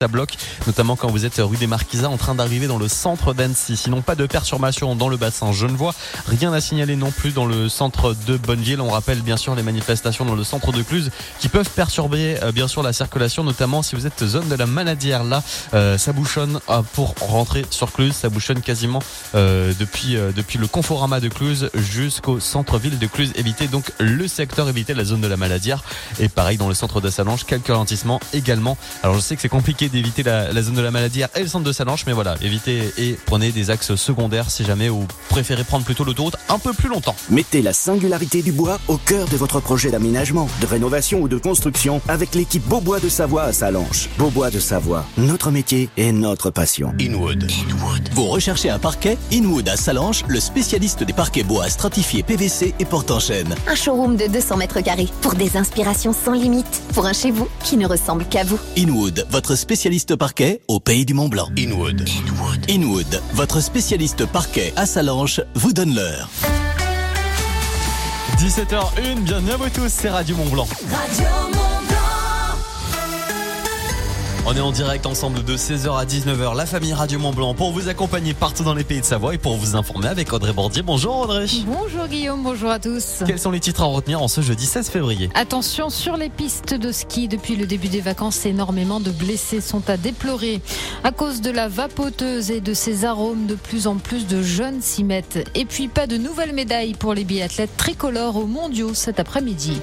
Ça bloque, notamment quand vous êtes rue des Marquisats en train d'arriver dans le centre d'Annecy. Sinon, pas de perturbation dans le bassin genevois. Rien à signaler non plus dans le centre de Bonneville. On rappelle bien sûr les manifestations dans le centre de Cluse qui peuvent perturber bien sûr la circulation, notamment si vous êtes zone de la Maladière. Là, ça bouchonne pour rentrer sur Cluse. Ça bouchonne quasiment depuis le Conforama de Cluse jusqu'au centre-ville de Cluse. Évitez donc le secteur, évitez la zone de la Maladière. Et pareil dans le centre de Sallanches, quelques ralentissements également. Alors je sais que c'est compliqué d'éviter la zone de la Maladière et le centre de Sallanches, mais voilà, évitez et prenez des axes secondaires si jamais vous préférez prendre plutôt l'autoroute un peu plus longtemps. Mettez la singularité du bois au cœur de votre projet d'aménagement, de rénovation ou de construction avec l'équipe Beaubois de Savoie à Sallanches. Beaubois de Savoie, notre métier et notre passion. Inwood. Vous recherchez un parquet? Inwood à Sallanches, le spécialiste des parquets bois stratifiés PVC et porte-en-chêne. Un showroom de 200 mètres carrés pour des inspirations sans limite. Pour un chez vous qui ne ressemble qu'à vous. Inwood, votre spécialiste parquet au pays du Mont-Blanc. Inwood, votre spécialiste parquet à Sallanches, vous donne l'heure. 17h01, bienvenue à vous tous, c'est Radio Mont-Blanc. On est en direct ensemble de 16h à 19h, la famille Radio Mont-Blanc, pour vous accompagner partout dans les pays de Savoie et pour vous informer avec Audrey Bordier. Bonjour Audrey. Bonjour Guillaume, bonjour à tous. Quels sont les titres à retenir en ce jeudi 16 février? Attention sur les pistes de ski, depuis le début des vacances, énormément de blessés sont à déplorer. À cause de la vapoteuse et de ses arômes, de plus en plus de jeunes s'y mettent. Et puis pas de nouvelles médailles pour les biathlètes tricolores aux mondiaux cet après-midi.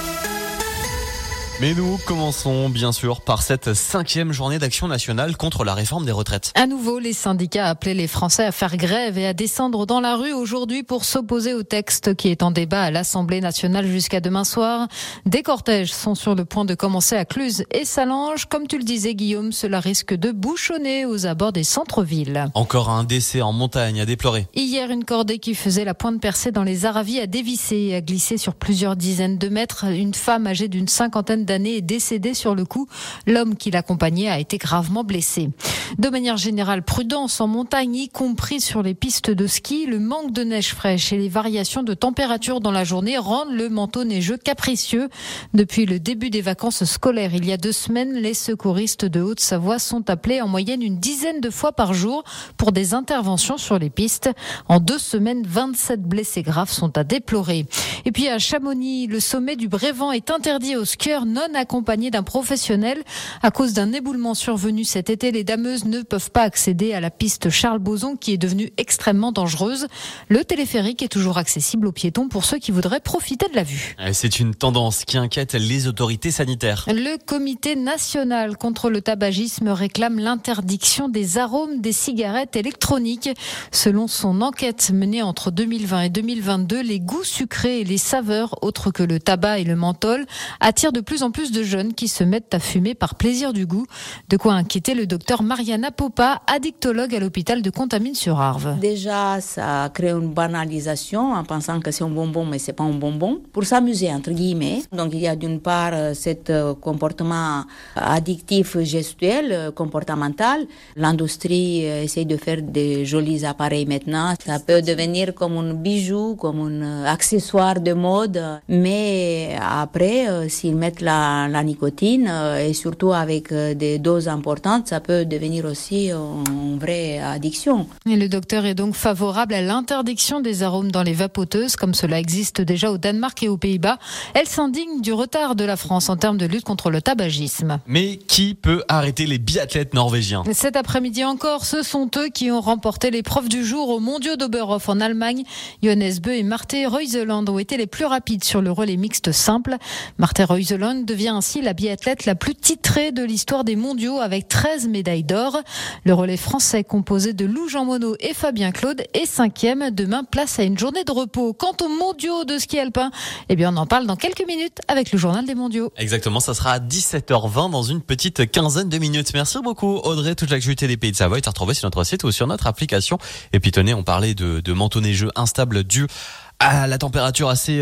Mais nous commençons bien sûr par cette 5e journée d'action nationale contre la réforme des retraites. À nouveau, les syndicats appelaient les Français à faire grève et à descendre dans la rue aujourd'hui pour s'opposer au texte qui est en débat à l'Assemblée nationale jusqu'à demain soir. Des cortèges sont sur le point de commencer à Cluse et Sallanches. Comme tu le disais Guillaume, cela risque de bouchonner aux abords des centres-villes. Encore un décès en montagne à déplorer. Hier, une cordée qui faisait la pointe percée dans les Aravis a dévissé et a glissé sur plusieurs dizaines de mètres. Une femme âgée d'une cinquantaine d'années est décédée sur le coup. L'homme qui l'accompagnait a été gravement blessé. De manière générale, prudence en montagne, y compris sur les pistes de ski. Le manque de neige fraîche et les variations de température dans la journée rendent le manteau neigeux capricieux. Depuis le début des vacances scolaires, il y a 2 semaines, les secouristes de Haute-Savoie sont appelés en moyenne une dizaine de fois par jour pour des interventions sur les pistes. En 2 semaines, 27 blessés graves sont à déplorer. Et puis à Chamonix, le sommet du Brévent est interdit aux skieurs non accompagnés d'un professionnel. À cause d'un éboulement survenu cet été, les dameuses ne peuvent pas accéder à la piste Charles-Bozon qui est devenue extrêmement dangereuse. Le téléphérique est toujours accessible aux piétons pour ceux qui voudraient profiter de la vue. C'est une tendance qui inquiète les autorités sanitaires. Le comité national contre le tabagisme réclame l'interdiction des arômes des cigarettes électroniques. Selon son enquête menée entre 2020 et 2022, les goûts sucrés et les saveurs autres que le tabac et le menthol attirent de plus en plus de jeunes qui se mettent à fumer par plaisir du goût. De quoi inquiéter le docteur Mariana Popa, addictologue à l'hôpital de Contamine-sur-Arve. Déjà, ça crée une banalisation en pensant que c'est un bonbon, mais c'est pas un bonbon. Pour s'amuser, entre guillemets. Donc, il y a d'une part cet comportement addictif, gestuel, comportemental. L'industrie essaye de faire des jolis appareils maintenant. Ça peut devenir comme un bijou, comme un accessoire de mode. Mais après, s'ils mettent la nicotine et surtout avec des doses importantes, ça peut devenir aussi une vraie addiction. Et le docteur est donc favorable à l'interdiction des arômes dans les vapoteuses, comme cela existe déjà au Danemark et aux Pays-Bas. Elle s'indigne du retard de la France en termes de lutte contre le tabagisme. Mais qui peut arrêter les biathlètes norvégiens? Cet après-midi encore, ce sont eux qui ont remporté l'épreuve du jour aux Mondiaux d'Oberhof en Allemagne. Johannes Bö et Marte Reuseland ont été les plus rapides sur le relais mixte simple. Marte Reuseland devient ainsi la biathlète la plus titrée de l'histoire des mondiaux avec 13 médailles d'or. Le relais français composé de Lou-Jean Monod et Fabien Claude est 5e. Demain, place à une journée de repos. Quant aux mondiaux de ski alpin, on en parle dans quelques minutes avec le journal des mondiaux. Exactement, ça sera à 17h20 dans une petite quinzaine de minutes. Merci beaucoup Audrey. Toute l'actualité des pays de Savoie est à retrouver sur notre site ou sur notre application. Et puis tenez, on parlait de manteau neigeux instable dû à la température assez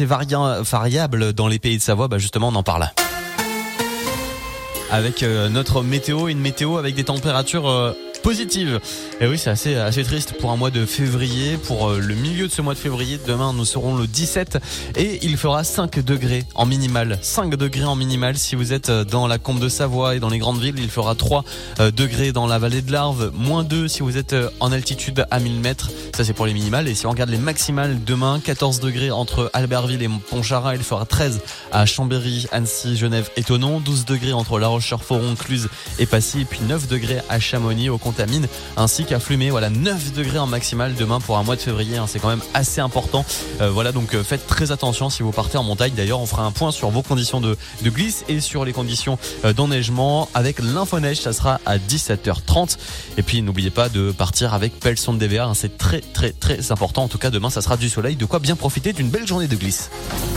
variable dans les pays de Savoie. Justement, on en parle. Avec notre météo, une météo avec des températures positive. Et oui, c'est assez triste pour un mois de février, pour le milieu de ce mois de février. Demain, nous serons le 17 et il fera 5 degrés en minimal. 5 degrés en minimal si vous êtes dans la Combe de Savoie et dans les grandes villes. Il fera 3 degrés dans la vallée de l'Arve, -2 si vous êtes en altitude à 1000 mètres. Ça, c'est pour les minimales. Et si on regarde les maximales, demain, 14 degrés entre Albertville et Pontcharrat. Il fera 13 à Chambéry, Annecy, Genève et Thonon. 12 degrés entre La Roche-sur-Foron, Cluse et Passy. Et puis 9 degrés à Chamonix, au Contamine, ainsi qu'à Flumet. Voilà, 9 degrés en maximal demain pour un mois de février. C'est quand même assez important. Voilà, donc faites très attention si vous partez en montagne. D'ailleurs, on fera un point sur vos conditions de glisse et sur les conditions d'enneigement avec l'infoneige. Ça sera à 17h30. Et puis, n'oubliez pas de partir avec pelle sonde DVA. C'est très, très, très important. En tout cas, demain, ça sera du soleil. De quoi bien profiter d'une belle journée de glisse.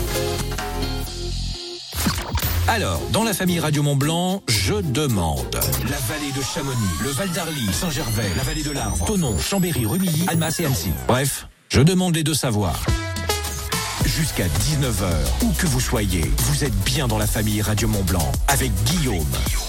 Alors, dans la famille Radio Mont-Blanc, je demande. La vallée de Chamonix, le Val d'Arly, Saint-Gervais, la vallée de l'Arve, Thonon, Chambéry, Rumilly, Annemasse et Annecy. Bref, je demande les deux savoirs. Jusqu'à 19h, où que vous soyez, vous êtes bien dans la famille Radio Mont-Blanc avec Guillaume.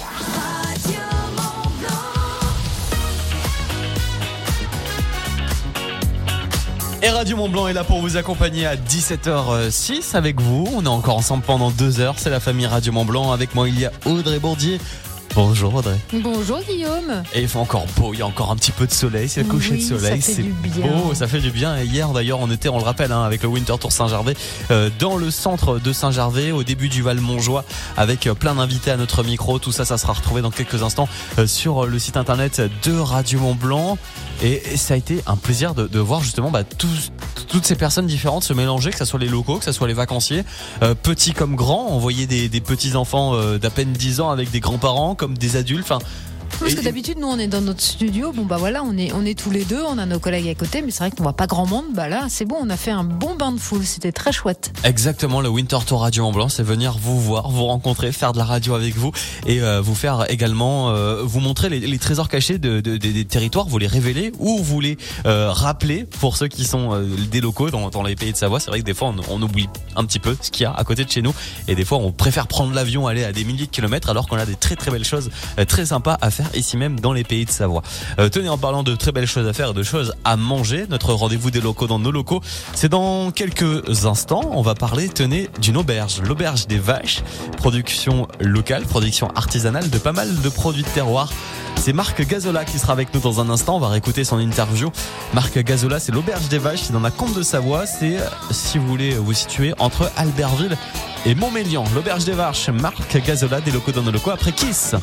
Et Radio Mont-Blanc est là pour vous accompagner à 17h06 avec vous. On est encore ensemble pendant 2 heures. C'est la famille Radio Mont-Blanc. Avec moi, il y a Audrey Bourdier. Bonjour Audrey. Bonjour Guillaume. Et il fait encore beau, il y a encore un petit peu de soleil, c'est le coucher de soleil, c'est beau, ça fait du bien. Et hier d'ailleurs on était, on le rappelle, avec le Winter Tour Saint-Gervais, dans le centre de Saint-Gervais, au début du Val Montjoie, avec plein d'invités à notre micro. Tout ça, ça sera retrouvé dans quelques instants sur le site internet de Radio Mont-Blanc. Et ça a été un plaisir de voir justement toutes ces personnes différentes se mélanger, que ce soit les locaux, que ce soit les vacanciers, petits comme grands. On voyait des petits enfants d'à peine 10 ans avec des grands-parents, comme des adultes. Enfin, parce que d'habitude nous on est dans notre studio, bon bah voilà, on est tous les deux, on a nos collègues à côté, mais c'est vrai qu'on voit pas grand monde. Bah là c'est bon, on a fait un bon bain de foule, c'était très chouette. Exactement, le Winter Tour Radio Mont-Blanc, c'est venir vous voir, vous rencontrer, faire de la radio avec vous et vous faire également vous montrer les trésors cachés des territoires, vous les révéler ou vous les rappeler pour ceux qui sont des locaux dans les pays de Savoie. C'est vrai que des fois on oublie un petit peu ce qu'il y a à côté de chez nous et des fois on préfère prendre l'avion, aller à des milliers de kilomètres alors qu'on a des très très belles choses très sympas à faire ici même dans les pays de Savoie. Tenez, en parlant de très belles choses à faire et de choses à manger, notre rendez-vous des locaux dans nos locaux, c'est dans quelques instants. On va parler, tenez, d'une auberge, l'auberge des vaches, production locale, production artisanale de pas mal de produits de terroir. C'est Marc Gazola qui sera avec nous dans un instant. On va réécouter son interview. Marc Gazola, c'est l'auberge des vaches, c'est dans la Combe de Savoie. C'est, si vous voulez vous situer entre Albertville et Montmélian. L'auberge des vaches, Marc Gazola, des locaux dans nos locaux après Kiss.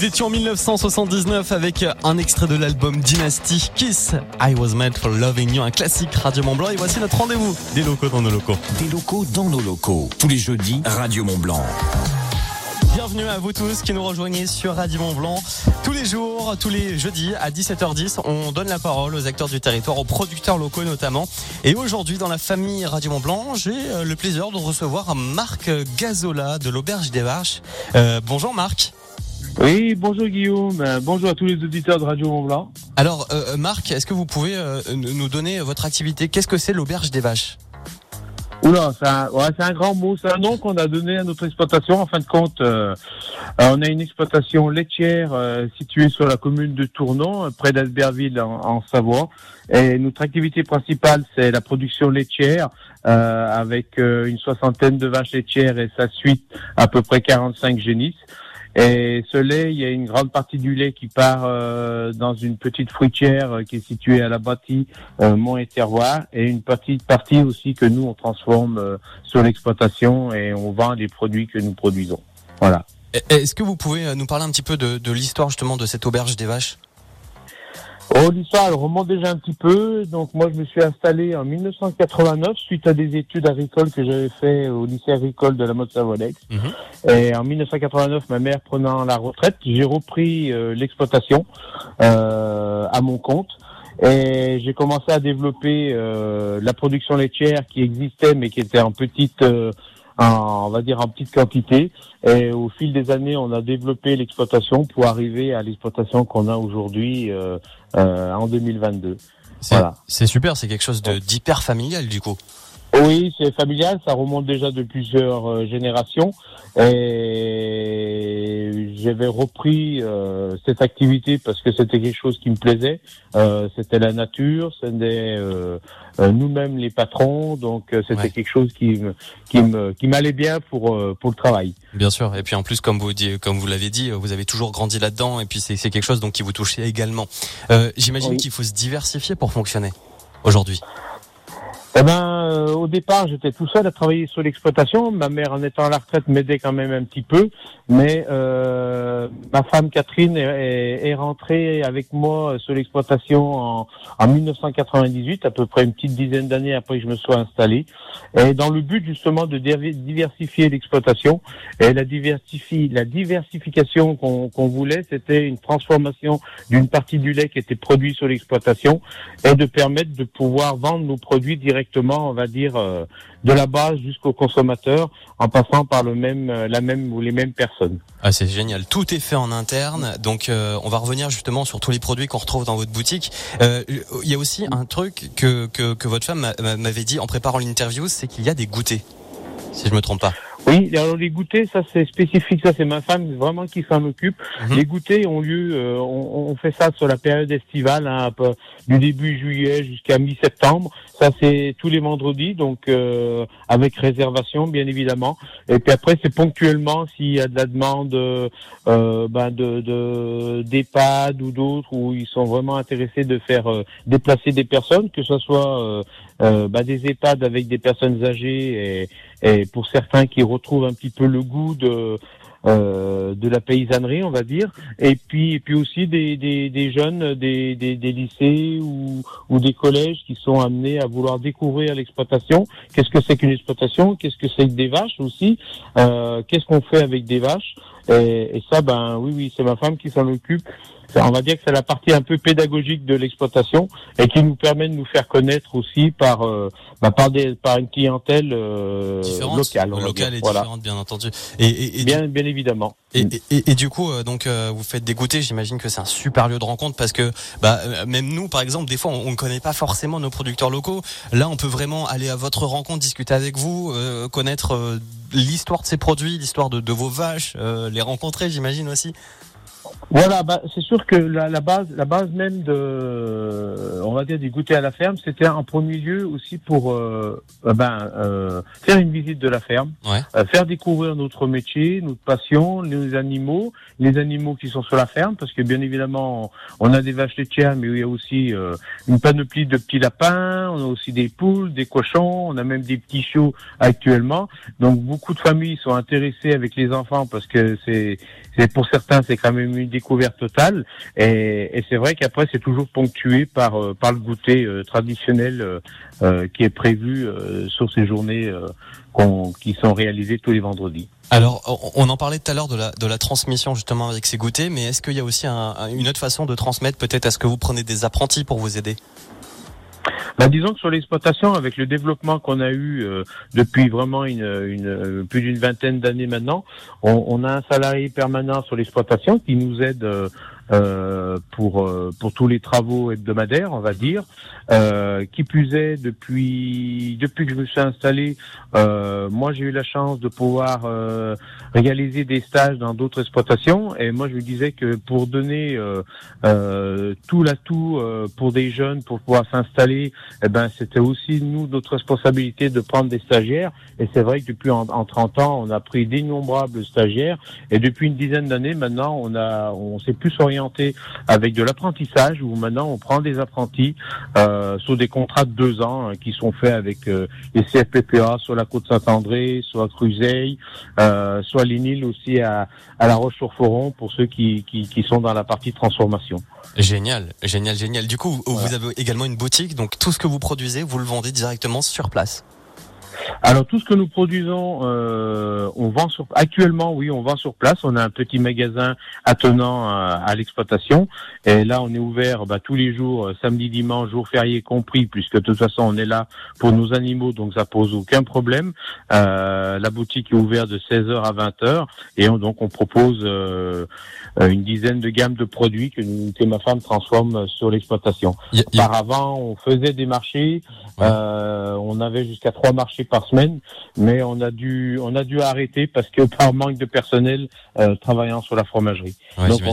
Nous étions en 1979 avec un extrait de l'album Dynasty, Kiss, I Was Made for Loving You, un classique Radio Mont Blanc. Et voici notre rendez-vous des locaux dans nos locaux. Des locaux dans nos locaux. Tous les jeudis, Radio Mont Blanc. Bienvenue à vous tous qui nous rejoignez sur Radio Mont Blanc. Tous les jours, tous les jeudis à 17h10, on donne la parole aux acteurs du territoire, aux producteurs locaux notamment. Et aujourd'hui, dans la famille Radio Mont Blanc, j'ai le plaisir de recevoir Marc Gazola de l'Auberge des Vaches. Bonjour Marc. Oui, bonjour Guillaume, bonjour à tous les auditeurs de Radio Mont Blanc. Alors Marc, est-ce que vous pouvez nous donner votre activité ? Qu'est-ce que c'est l'Auberge des Vaches ? Oula, c'est un grand mot, c'est un nom qu'on a donné à notre exploitation. En fin de compte, on a une exploitation laitière située sur la commune de Tournon, près d'Albertville en Savoie. Et notre activité principale, c'est la production laitière, avec une soixantaine de vaches laitières et sa suite, à peu près 45 génisses. Et ce lait, il y a une grande partie du lait qui part dans une petite fruitière qui est située à la bâtie Mont et Terroir, et une petite partie aussi que nous on transforme sur l'exploitation et on vend les produits que nous produisons. Voilà. Est-ce que vous pouvez nous parler un petit peu de l'histoire justement de cette auberge des vaches ? Oh, l'histoire, elle remonte déjà un petit peu. Donc, moi, je me suis installé en 1989 suite à des études agricoles que j'avais fait au lycée agricole de la Motte-Savoie-Lex. Et en 1989, ma mère prenant la retraite, j'ai repris l'exploitation à mon compte. Et j'ai commencé à développer la production laitière qui existait, mais qui était en petite... on va dire en petite quantité, et au fil des années on a développé l'exploitation pour arriver à l'exploitation qu'on a aujourd'hui en 2022. Voilà. C'est super, c'est quelque chose d'hyper familial du coup. Oui, c'est familial, ça remonte déjà de plusieurs générations, et j'avais repris cette activité parce que c'était quelque chose qui me plaisait, c'était la nature, c'était nous-mêmes les patrons, donc c'était quelque chose qui m'allait bien pour le travail. Bien sûr, et puis en plus comme vous l'avez dit, vous avez toujours grandi là-dedans, et puis c'est quelque chose donc qui vous touchait également. J'imagine qu'il faut se diversifier pour fonctionner aujourd'hui. Au départ, j'étais tout seul à travailler sur l'exploitation. Ma mère, en étant à la retraite, m'aidait quand même un petit peu. Mais ma femme Catherine est rentrée avec moi sur l'exploitation en 1998, à peu près une petite dizaine d'années après que je me sois installé. Et dans le but justement de diversifier l'exploitation. Et la diversification qu'on voulait, c'était une transformation d'une partie du lait qui était produit sur l'exploitation et de permettre de pouvoir vendre nos produits directement, on va dire, de la base jusqu'au consommateur, en passant par les mêmes personnes. Ah, c'est génial. Tout est fait en interne. Donc, on va revenir justement sur tous les produits qu'on retrouve dans votre boutique. Il y a aussi un truc que votre femme m'avait dit en préparant l'interview, c'est qu'il y a des goûters, si je me trompe pas. Oui, alors les goûters, ça c'est spécifique, ça c'est ma femme vraiment qui s'en occupe. Les goûters ont lieu, on fait ça sur la période estivale, du début juillet jusqu'à mi-septembre. Ça c'est tous les vendredis, donc avec réservation bien évidemment. Et puis après c'est ponctuellement s'il y a de la demande d'EHPAD ou d'autres où ils sont vraiment intéressés de faire déplacer des personnes, que ce soit des EHPAD avec des personnes âgées et pour certains qui retrouvent un petit peu le goût de la paysannerie, on va dire, et puis aussi des jeunes des lycées ou des collèges qui sont amenés à vouloir découvrir l'exploitation. Qu'est-ce que c'est qu'une exploitation? Qu'est-ce que c'est que des vaches aussi? Qu'est-ce qu'on fait avec des vaches? Et ça, oui, c'est ma femme qui s'en occupe. On va dire que c'est la partie un peu pédagogique de l'exploitation et qui nous permet de nous faire connaître aussi par une clientèle locale et voilà. différente, bien entendu. Bien évidemment. Et du coup, vous faites des goûters. J'imagine que c'est un super lieu de rencontre parce que même nous, par exemple, des fois, on ne connaît pas forcément nos producteurs locaux. Là, on peut vraiment aller à votre rencontre, discuter avec vous, connaître l'histoire de ces produits, l'histoire de vos vaches, les rencontrer, j'imagine aussi. Voilà, c'est sûr que la base même on va dire, du goûter à la ferme, c'était en premier lieu aussi pour faire une visite de la ferme, faire découvrir notre métier, notre passion, les animaux qui sont sur la ferme, parce que bien évidemment on a des vaches laitières, mais il y a aussi une panoplie de petits lapins, on a aussi des poules, des cochons, on a même des petits chiots actuellement. Donc beaucoup de familles sont intéressées avec les enfants parce que c'est pour certains, c'est quand même une découverte totale. Et c'est vrai qu'après, c'est toujours ponctué par le goûter traditionnel qui est prévu sur ces journées qui sont réalisées tous les vendredis. Alors, on en parlait tout à l'heure de la transmission justement avec ces goûters, mais est-ce qu'il y a aussi une autre façon de transmettre? Peut-être est-ce que vous prenez des apprentis pour vous aider? Disons que sur l'exploitation, avec le développement qu'on a eu depuis vraiment plus d'une vingtaine d'années maintenant, on a un salarié permanent sur l'exploitation qui nous aide pour tous les travaux hebdomadaires, on va dire. Qui plus est, depuis que je me suis installé, moi j'ai eu la chance de pouvoir réaliser des stages dans d'autres exploitations, et moi je me disais que pour donner tout l'atout pour des jeunes pour pouvoir s'installer, c'était aussi notre responsabilité de prendre des stagiaires. Et c'est vrai que depuis en 30 ans, on a pris d'innombrables stagiaires, et depuis une dizaine d'années maintenant, on s'est plus orienté avec de l'apprentissage, où maintenant on prend des apprentis sur des contrats de 2 ans qui sont faits avec les CFPPA sur la côte Saint-André, soit à Cruzeil, soit les Nils aussi à La Roche-sur-Foron pour ceux qui sont dans la partie transformation. Génial. Du coup, vous avez également une boutique, donc tout ce que vous produisez, vous le vendez directement sur place? Alors tout ce que nous produisons, on vend actuellement, oui, on vend sur place. On a un petit magasin attenant à l'exploitation, et là on est ouvert tous les jours, samedi, dimanche, jours fériés compris, puisque de toute façon on est là pour nos animaux, donc ça pose aucun problème. La boutique est ouverte de 16h à 20h, et donc on propose une dizaine de gammes de produits que ma femme transforme sur l'exploitation. Auparavant, on faisait des marchés, on avait jusqu'à 3 marchés par semaine, mais on a dû arrêter parce que par manque de personnel travaillant sur la fromagerie. Ouais, donc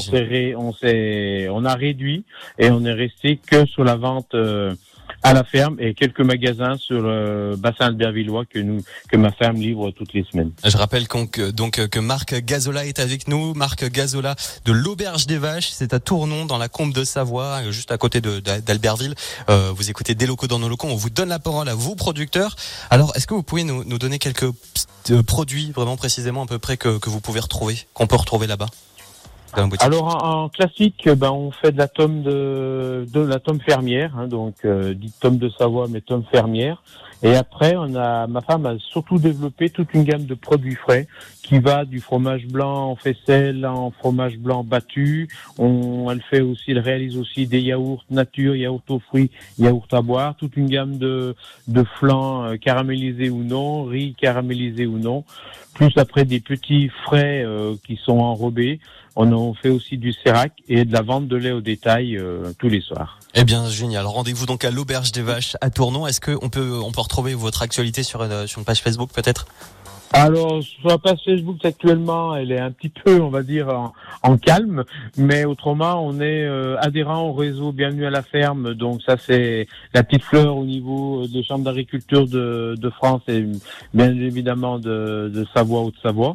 on a réduit, et on est resté que sur la vente à la ferme, et quelques magasins sur le bassin albervillois que ma ferme livre toutes les semaines. Je rappelle que Marc Gazola est avec nous. Marc Gazola de l'Auberge des Vaches, c'est à Tournon dans la Combe de Savoie, juste à côté d'Albertville. Vous écoutez Des locaux dans nos locaux, on vous donne la parole à vous, producteurs. Alors, est-ce que vous pouvez nous donner quelques produits vraiment précisément à peu près que vous pouvez retrouver, qu'on peut retrouver là-bas? Alors en classique, on fait de la tome de la tome fermière, donc dite tome de Savoie, mais tome fermière. Et après, ma femme a surtout développé toute une gamme de produits frais qui va du fromage blanc en faisselle en fromage blanc battu. Elle réalise aussi des yaourts nature, yaourts aux fruits, yaourts à boire, toute une gamme de flancs caramélisés ou non, riz caramélisé ou non, plus après des petits frais qui sont enrobés. On fait aussi du sérac et de la vente de lait au détail tous les soirs. Eh bien, génial. Rendez-vous donc à l'Auberge des Vaches à Tournon. Est-ce qu'on peut retrouver votre actualité sur une page Facebook peut-être? Alors, sur la page Facebook actuellement, elle est un petit peu, on va dire, en calme, mais autrement, on est adhérent au réseau Bienvenue à la ferme, donc ça c'est la petite fleur au niveau des chambres d'agriculture de France et bien évidemment de Savoie, Haute-Savoie.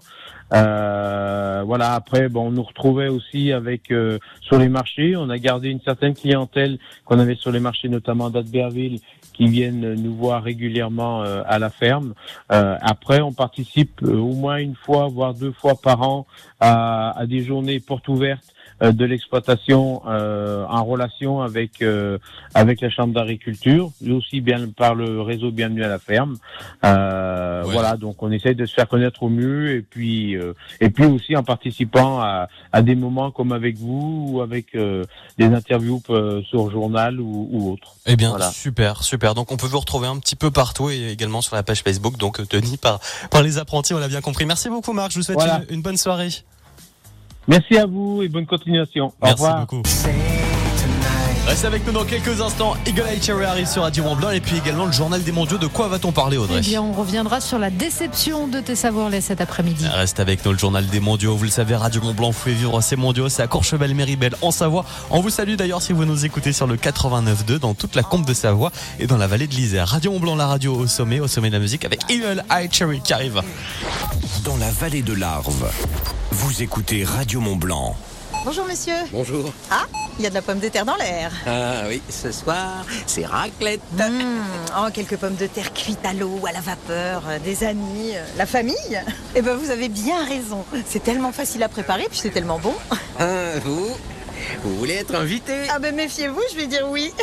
Voilà. Après, on nous retrouvait aussi avec sur les marchés. On a gardé une certaine clientèle qu'on avait sur les marchés, notamment d'Albertville, qui viennent nous voir régulièrement à la ferme. Après, on participe au moins une fois, voire 2 fois par an à des journées portes ouvertes de l'exploitation en relation avec la chambre d'agriculture, aussi bien par le réseau Bienvenue à la ferme. Ouais. Voilà, donc on essaye de se faire connaître au mieux, et puis aussi en participant à des moments comme avec vous, ou avec des interviews sur journal ou autre. Eh bien, voilà. Super. Donc on peut vous retrouver un petit peu partout, et également sur la page Facebook, donc tenue par les apprentis, on l'a bien compris. Merci beaucoup Marc, je vous souhaite une bonne soirée. Merci à vous et bonne continuation. Au revoir. Merci beaucoup. Restez avec nous dans quelques instants. Eagle Eye Cherry arrive sur Radio Mont Blanc, et puis également le journal des mondiaux. De quoi va-t-on parler, Audrey? Eh bien, on reviendra sur la déception de tes Savoirlais cet après-midi. Reste avec nous, le journal des mondiaux. Vous le savez, Radio Mont Blanc fait vivre ces mondiaux. C'est à Courchevel-Méribel en Savoie. On vous salue d'ailleurs si vous nous écoutez sur le 89.2 dans toute la Combe de Savoie et dans la vallée de l'Isère. Radio Mont Blanc, la radio au sommet de la musique, avec Eagle Eye Cherry qui arrive. Dans la vallée de l'Arve, vous écoutez Radio Mont Blanc. Bonjour monsieur. Bonjour. Ah, il y a de la pomme de terre dans l'air. Ah oui, ce soir, c'est raclette. Oh, quelques pommes de terre cuites à l'eau, à la vapeur, des amis, la famille. Eh ben vous avez bien raison. C'est tellement facile à préparer, puis c'est tellement bon. Ah, vous voulez être invité? Ah ben méfiez-vous, je vais dire oui.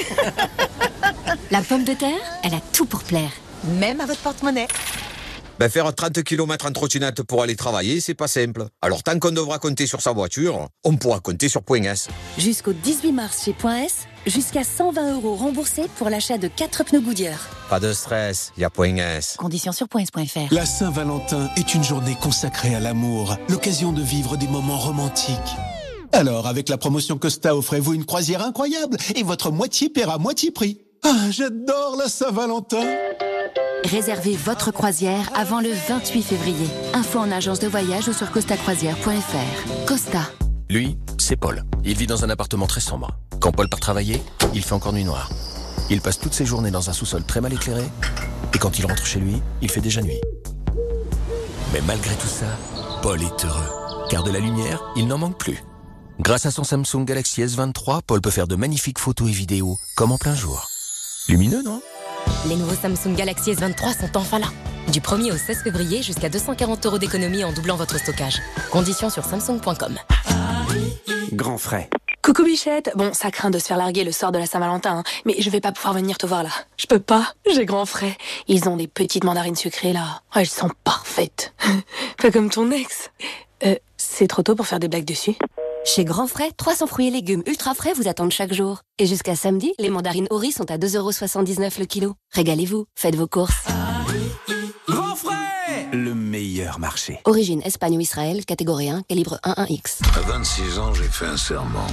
La pomme de terre, elle a tout pour plaire. Même à votre porte-monnaie. Faire 30 km en trottinette pour aller travailler, c'est pas simple. Alors tant qu'on devra compter sur sa voiture, on pourra compter sur Point S. Jusqu'au 18 mars chez Point S, jusqu'à 120 € remboursés pour l'achat de 4 pneus Goodyear. Pas de stress, il y a Point S. Conditions sur points.fr. La Saint-Valentin est une journée consacrée à l'amour, l'occasion de vivre des moments romantiques. Alors, avec la promotion Costa, offrez-vous une croisière incroyable et votre moitié paiera moitié prix. Ah, j'adore la Saint-Valentin. Réservez votre croisière avant le 28 février. Info en agence de voyage ou sur costacroisière.fr. Costa. Lui, c'est Paul. Il vit dans un appartement très sombre. Quand Paul part travailler, il fait encore nuit noire. Il passe toutes ses journées dans un sous-sol très mal éclairé. Et quand il rentre chez lui, il fait déjà nuit. Mais malgré tout ça, Paul est heureux. Car de la lumière, il n'en manque plus. Grâce à son Samsung Galaxy S23, Paul peut faire de magnifiques photos et vidéos, comme en plein jour. Lumineux, non ? Les nouveaux Samsung Galaxy S23 sont enfin là. Du 1er au 16 février, jusqu'à 240 € d'économie en doublant votre stockage. Conditions sur samsung.com. Grand frais. Coucou Bichette, bon ça craint de se faire larguer le soir de la Saint-Valentin, hein, mais je vais pas pouvoir venir te voir là. Je peux pas, j'ai grand frais. Ils ont des petites mandarines sucrées là, elles sont parfaites. Pas comme ton ex. C'est trop tôt pour faire des blagues dessus. Chez Grand Frais, 300 fruits et légumes ultra frais vous attendent chaque jour. Et jusqu'à samedi, les mandarines Ori sont à 2,79 € le kilo. Régalez-vous, faites vos courses. Grand frais, le meilleur marché. Origine Espagne ou Israël, catégorie 1, calibre 1-1X. À 26 ans, j'ai fait un serment.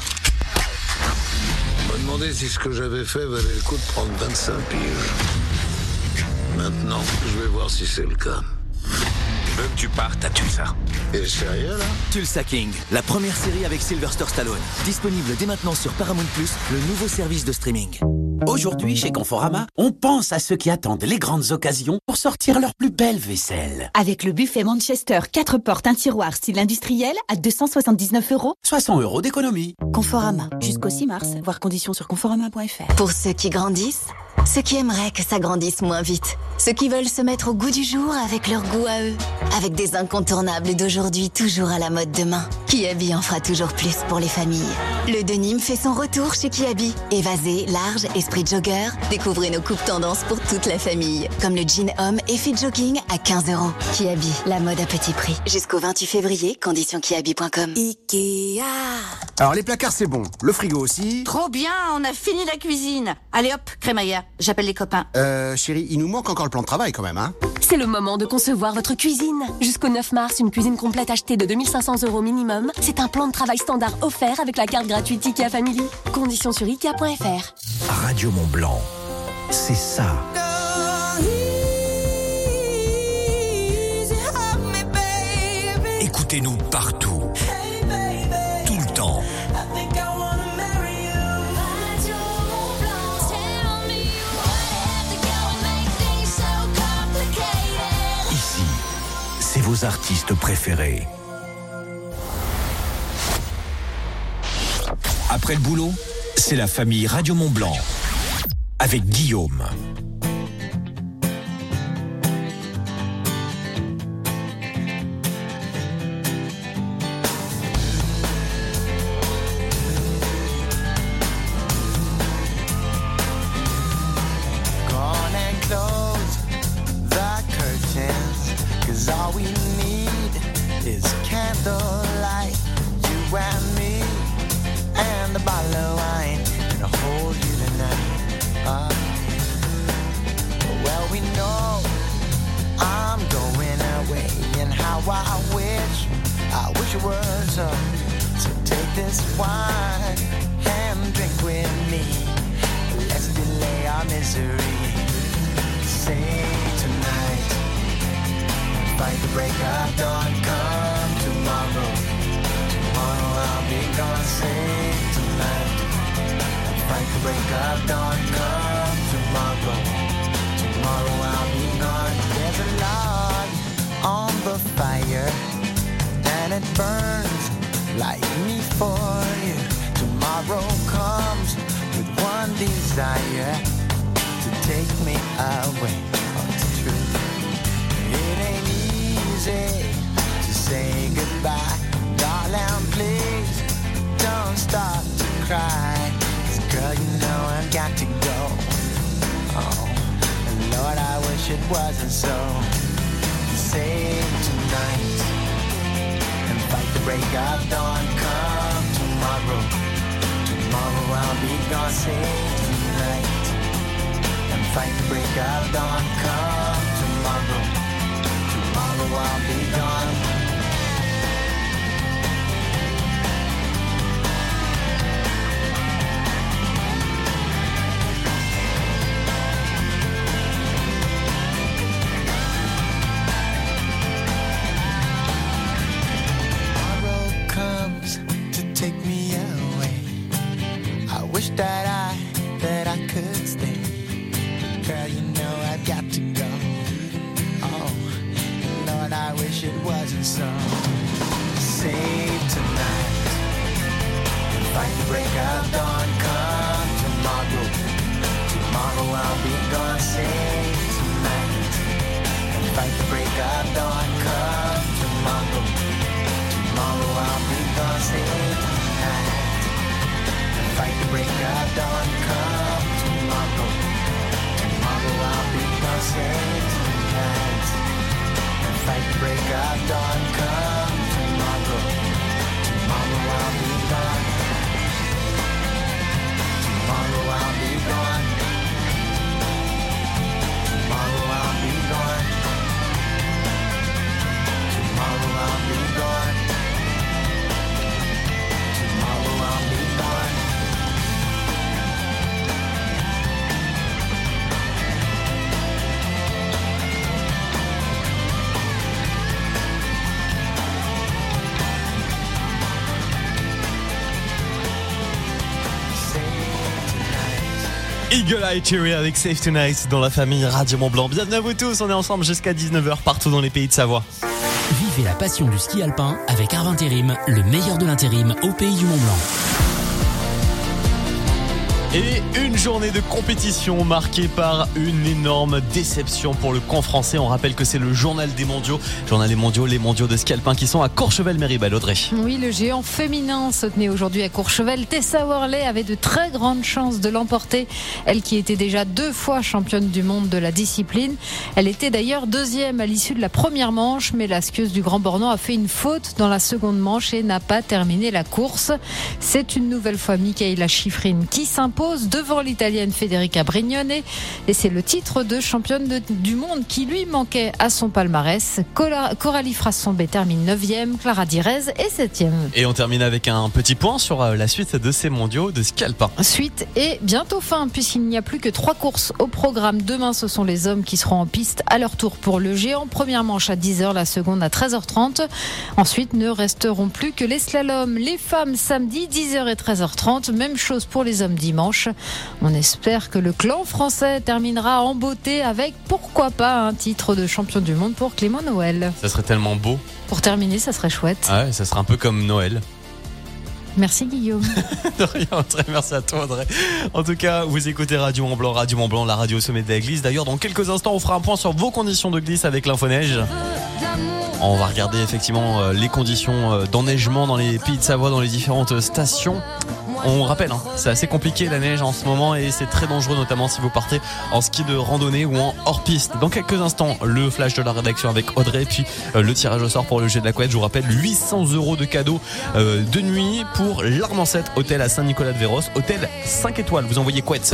On m'a demandé si ce que j'avais fait valait le coup de prendre 25 piges. Maintenant, je vais voir si c'est le cas. Je veux que tu partes à Tulsa. Et sérieux là? Tulsa King, la première série avec Sylvester Stallone. Disponible dès maintenant sur Paramount+, le nouveau service de streaming. Aujourd'hui, chez Conforama, on pense à ceux qui attendent les grandes occasions pour sortir leur plus belle vaisselle. Avec le buffet Manchester 4 portes, un tiroir style industriel à 279 €. 60 € d'économie. Conforama, jusqu'au 6 mars, voir conditions sur conforama.fr. Pour ceux qui grandissent, ceux qui aimeraient que ça grandisse moins vite, ceux qui veulent se mettre au goût du jour avec leur goût à eux, avec des incontournables d'aujourd'hui toujours à la mode demain. Kiabi en fera toujours plus pour les familles. Le denim fait son retour chez Kiabi. Évasé, large, esprit jogger, découvrez nos coupes tendances pour toute la famille, comme le jean homme effet jogging à 15 €. Kiabi, la mode à petit prix. Jusqu'au 28 février, conditions kiabi.com. Ikea. Alors les placards c'est bon, le frigo aussi. Trop bien, on a fini la cuisine. Allez hop, crémaillère, j'appelle les copains. Chérie, il nous manque encore le plan de travail quand même, hein. C'est le moment de concevoir votre cuisine. Jusqu'au 9 mars, une cuisine complète achetée de 2500 € minimum. C'est un plan de travail standard offert avec la carte gratuite IKEA Family. Conditions sur Ikea.fr. Radio Mont Blanc, c'est ça. Écoutez-nous partout, tout le temps. Ici, c'est vos artistes préférés. Après le boulot, c'est la famille Radio Mont Blanc avec Guillaume. like me for you. Tomorrow comes with one desire to take me away. Oh, it's true. It ain't easy to say goodbye. Darling, please don't start to cry. 'Cause girl, you know I've got to go. Oh, and Lord, I wish it wasn't so. Save tonight and fight the break of dawn. Come tomorrow, tomorrow I'll be gone. Save tonight and fight the break of dawn. Come tomorrow, tomorrow I'll be gone. That I could stay. Girl, you know I've got to go. Oh, Lord, I wish it wasn't so. Save tonight and fight the break of dawn. Come tomorrow, tomorrow I'll be gone. Save tonight and fight the break of dawn. Come tomorrow, tomorrow I'll be gone. Save tonight. Fight the break of dawn, come tomorrow. Tomorrow I'll be gone, save tonight. And fight the break of dawn, come tomorrow. Tomorrow I'll be gone. Tomorrow I'll be gone. Tomorrow I'll be gone. Tomorrow I'll be gone. Tomorrow I'll be gone. Eagle Eye Cherry avec Save Tonight dans la famille Radio Mont Blanc. Bienvenue à vous tous, on est ensemble jusqu'à 19h partout dans les pays de Savoie. Vivez la passion du ski alpin avec Arvintérim, le meilleur de l'intérim au pays du Mont Blanc. Et une journée de compétition marquée par une énorme déception pour le camp français. On rappelle que c'est le journal des mondiaux. Les mondiaux de ski alpin qui sont à Courchevel-Méribel. Audrey. Oui, le géant féminin se tenait aujourd'hui à Courchevel. Tessa Worley avait de très grandes chances de l'emporter. Elle qui était déjà 2 fois championne du monde de la discipline. Elle était d'ailleurs 2e à l'issue de la première manche, mais la skieuse du Grand Bornand a fait une faute dans la seconde manche et n'a pas terminé la course. C'est une nouvelle fois Michaela Schifrin qui s'impose devant l'italienne Federica Brignone et c'est le titre de championne du monde qui lui manquait à son palmarès. Coralie Frassombé termine 9e, Clara Direz est 7e. Et on termine avec un petit point sur la suite de ces mondiaux de ski alpin. Suite et bientôt fin puisqu'il n'y a plus que 3 courses au programme. Demain ce sont les hommes qui seront en piste à leur tour pour le géant. Première manche à 10h, la seconde à 13h30. Ensuite ne resteront plus que les slaloms. Les femmes samedi 10h et 13h30. Même chose pour les hommes dimanche. On espère que le clan français terminera en beauté avec, pourquoi pas, un titre de champion du monde pour Clément Noël. Ça serait tellement beau. Pour terminer, ça serait chouette. Ah ouais, ça serait un peu comme Noël. Merci Guillaume. De rien, Audrey, merci à toi Audrey. En tout cas, vous écoutez Radio Mont Blanc, la radio au sommet de la glisse. D'ailleurs, dans quelques instants, on fera un point sur vos conditions de glisse avec l'info-neige. On va regarder effectivement les conditions d'enneigement dans les pays de Savoie, dans les différentes stations. On rappelle, c'est assez compliqué la neige en ce moment et c'est très dangereux, notamment si vous partez en ski de randonnée ou en hors-piste. Dans quelques instants, le flash de la rédaction avec Audrey, puis le tirage au sort pour le jet de la couette. Je vous rappelle, 800 € de cadeaux de nuit pour l'Armancette, hôtel à Saint-Nicolas-de-Véros, hôtel 5 étoiles. Vous envoyez couette.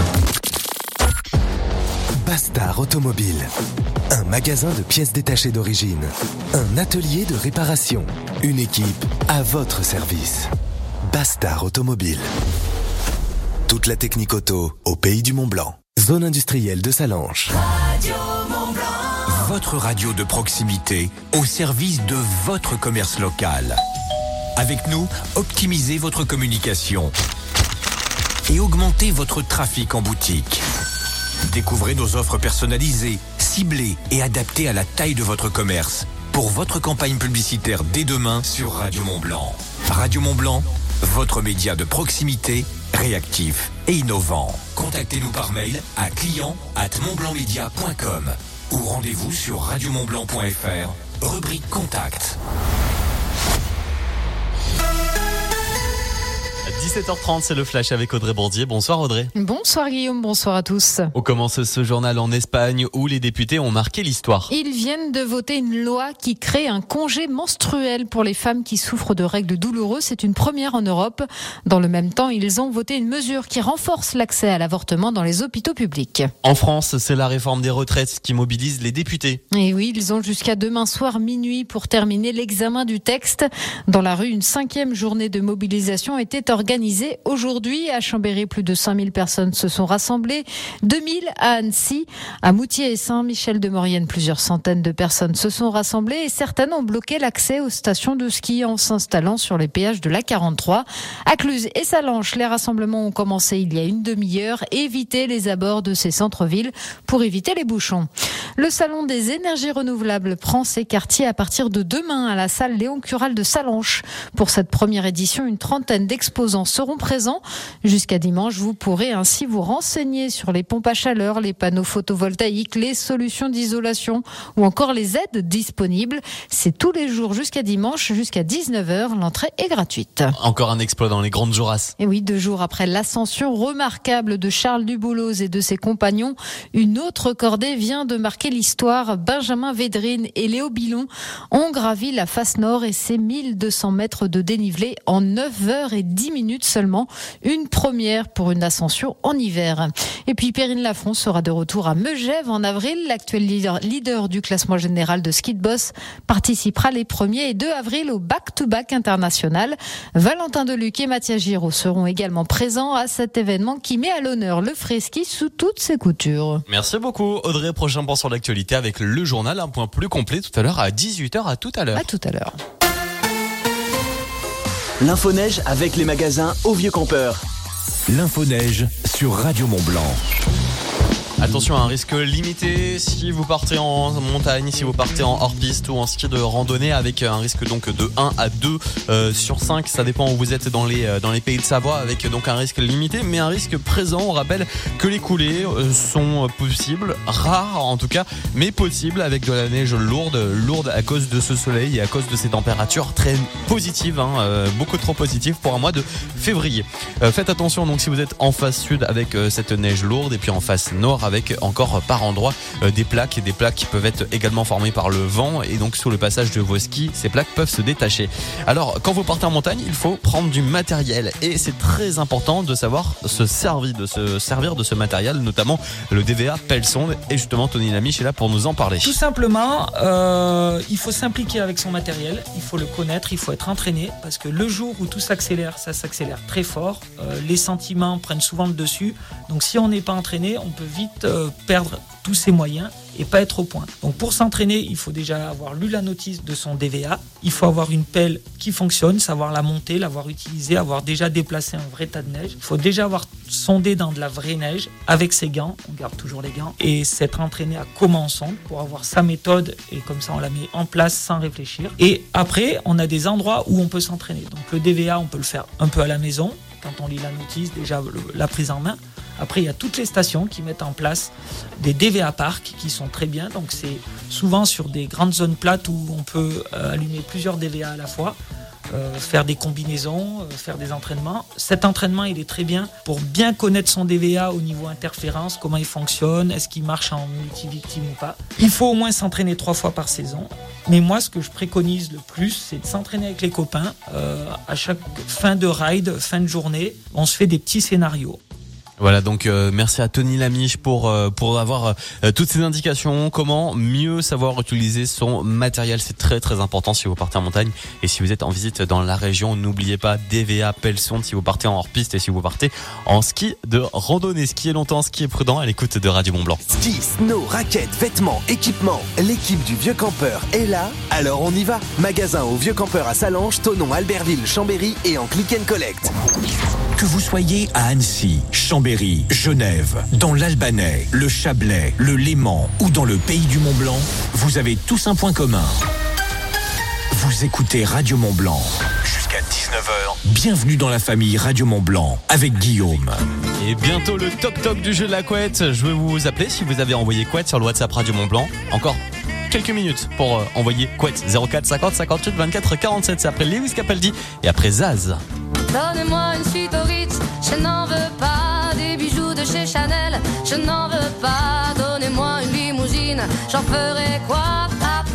Bastard Automobile, un magasin de pièces détachées d'origine, un atelier de réparation, une équipe à votre service. Bastard Automobile. Toute la technique auto au pays du Mont Blanc. Zone industrielle de Salanches. Radio Mont Blanc. Votre radio de proximité au service de votre commerce local. Avec nous, optimisez votre communication et augmentez votre trafic en boutique. Découvrez nos offres personnalisées, ciblées et adaptées à la taille de votre commerce. Pour votre campagne publicitaire dès demain sur Radio Mont Blanc. Radio Mont-Blanc, votre média de proximité, réactif et innovant. Contactez-nous par mail à client@montblancmedia.com ou rendez-vous sur radiomontblanc.fr, rubrique Contact. 17h30, c'est le Flash avec Audrey Bourdier. Bonsoir Audrey. Bonsoir Guillaume, bonsoir à tous. On commence ce journal en Espagne où les députés ont marqué l'histoire. Ils viennent de voter une loi qui crée un congé menstruel pour les femmes qui souffrent de règles douloureuses. C'est une première en Europe. Dans le même temps, ils ont voté une mesure qui renforce l'accès à l'avortement dans les hôpitaux publics. En France, c'est la réforme des retraites qui mobilise les députés. Et oui, ils ont jusqu'à demain soir minuit pour terminer l'examen du texte. Dans la rue, une 5e journée de mobilisation était organisée aujourd'hui. À Chambéry, plus de 5000 personnes se sont rassemblées. 2000 à Annecy. À Moutier et Saint-Michel-de-Maurienne, plusieurs centaines de personnes se sont rassemblées et certaines ont bloqué l'accès aux stations de ski en s'installant sur les péages de l'A43. À Cluses et Salanches, les rassemblements ont commencé il y a une demi-heure. Évitez les abords de ces centres-villes pour éviter les bouchons. Le salon des énergies renouvelables prend ses quartiers à partir de demain à la salle Léon Cural de Salanches. Pour cette première édition, une trentaine d'exposants seront présents. Jusqu'à dimanche, vous pourrez ainsi vous renseigner sur les pompes à chaleur, les panneaux photovoltaïques, les solutions d'isolation ou encore les aides disponibles. C'est tous les jours jusqu'à dimanche, jusqu'à 19h. L'entrée est gratuite. Encore un exploit dans les Grandes Jorasses. Et oui, 2 jours après l'ascension remarquable de Charles Dubouloz et de ses compagnons, une autre cordée vient de marquer l'histoire. Benjamin Védrine et Léo Bilon ont gravi la face nord et ses 1200 mètres de dénivelé en 9h10 seulement. Une première pour une ascension en hiver. Et puis Perrine Lafont sera de retour à Megève en avril. L'actuel leader du classement général de ski de boss participera les 1er et 2 avril au back-to-back international. Valentin Deluc et Mathias Giraud seront également présents à cet événement qui met à l'honneur le frais-ski sous toutes ses coutures. Merci beaucoup Audrey. Prochain point sur l'actualité avec le journal. Un point plus complet tout à l'heure à 18h. À tout à l'heure. À tout à l'heure. L'info-neige avec les magasins Au Vieux Campeur. L'info-neige sur Radio Mont-Blanc. Attention à un risque limité si vous partez en montagne, si vous partez en hors-piste ou en ski de randonnée, avec un risque donc de 1 à 2 sur 5. Ça dépend où vous êtes dans les pays de Savoie, avec donc un risque limité, mais un risque présent. On rappelle que les coulées sont possibles, rares en tout cas, mais possibles avec de la neige lourde à cause de ce soleil et à cause de ces températures très positives, beaucoup trop positives pour un mois de février. Faites attention donc si vous êtes en face sud avec cette neige lourde et puis en face nord avec encore par endroits des plaques qui peuvent être également formées par le vent, et donc sous le passage de vos skis, ces plaques peuvent se détacher. Alors quand vous partez en montagne, il faut prendre du matériel et c'est très important de savoir se servir de ce matériel, notamment le DVA pelle-sonde, et justement Tony Lamiche est là pour nous en parler. Tout simplement, il faut s'impliquer avec son matériel, il faut le connaître, il faut être entraîné, parce que le jour où tout s'accélère, ça s'accélère très fort, les sentiments prennent souvent le dessus, donc si on n'est pas entraîné, on peut vite perdre tous ses moyens et pas être au point. Donc pour s'entraîner, il faut déjà avoir lu la notice de son DVA, il faut avoir une pelle qui fonctionne, savoir la monter, l'avoir utilisée, avoir déjà déplacé un vrai tas de neige. Il faut déjà avoir sondé dans de la vraie neige avec ses gants, on garde toujours les gants, et s'être entraîné à comment on sonde pour avoir sa méthode, et comme ça on la met en place sans réfléchir. Et après, on a des endroits où on peut s'entraîner. Donc le DVA, on peut le faire un peu à la maison, quand on lit la notice, déjà la prise en main. Après, il y a toutes les stations qui mettent en place des DVA parcs qui sont très bien. Donc, c'est souvent sur des grandes zones plates où on peut allumer plusieurs DVA à la fois, faire des combinaisons, faire des entraînements. Cet entraînement, il est très bien pour bien connaître son DVA au niveau interférence, comment il fonctionne, est-ce qu'il marche en multi-victime ou pas. Il faut au moins s'entraîner 3 fois par saison. Mais moi, ce que je préconise le plus, c'est de s'entraîner avec les copains. À chaque fin de ride, fin de journée, on se fait des petits scénarios. Voilà, donc merci à Tony Lamiche pour avoir toutes ces indications, comment mieux savoir utiliser son matériel. C'est très très important si vous partez en montagne et si vous êtes en visite dans la région. N'oubliez pas DVA pelle-sonde si vous partez en hors-piste et si vous partez en ski de randonnée. Skier longtemps, skier prudent, à l'écoute de Radio Mont-Blanc. Ski, snow, raquettes, vêtements, équipements, l'équipe du Vieux Campeur est là, alors on y va. Magasin au Vieux Campeur à Salanches, Thonon, Albertville, Chambéry et en click and collect. Que vous soyez à Annecy, Chambéry, Genève, dans l'Albanais, le Chablais, le Léman ou dans le pays du Mont-Blanc, vous avez tous un point commun. Vous écoutez Radio Mont-Blanc jusqu'à 19h. 9h. Bienvenue dans la famille Radio Mont-Blanc avec Guillaume. Et bientôt le top du jeu de la couette. Je vais vous appeler si vous avez envoyé couette sur le WhatsApp Radio Mont-Blanc. Encore quelques minutes pour envoyer couette. 04 50 58 24 47. C'est après Lewis Capaldi et après Zaz. Donnez-moi une suite au Ritz, je n'en veux pas. Des bijoux de chez Chanel, je n'en veux pas. Donnez-moi une limousine, j'en ferai quoi?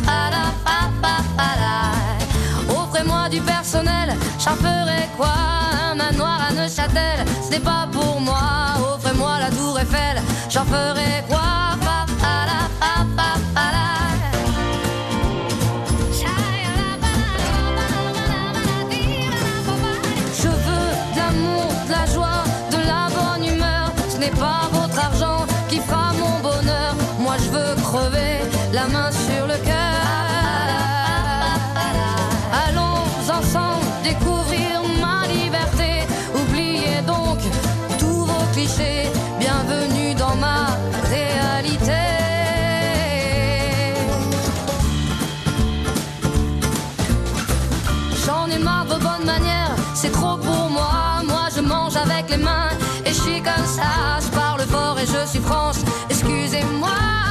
Offrez-moi du personnel, j'en ferai quoi? Un manoir à Neuchâtel, ce n'est pas pour moi. Offrez-moi la tour Eiffel, j'en ferai quoi? Je veux de l'amour, de la joie, de la bonne humeur. Ce n'est pas votre argent qui fera mon bonheur. Moi je veux crever, la main sur le cœur. Ensemble découvrir ma liberté. Oubliez donc tous vos clichés. Bienvenue dans ma réalité. J'en ai marre de vos bonnes manières, c'est trop pour moi. Moi je mange avec les mains et je suis comme ça. Je parle fort et je suis franche, excusez-moi.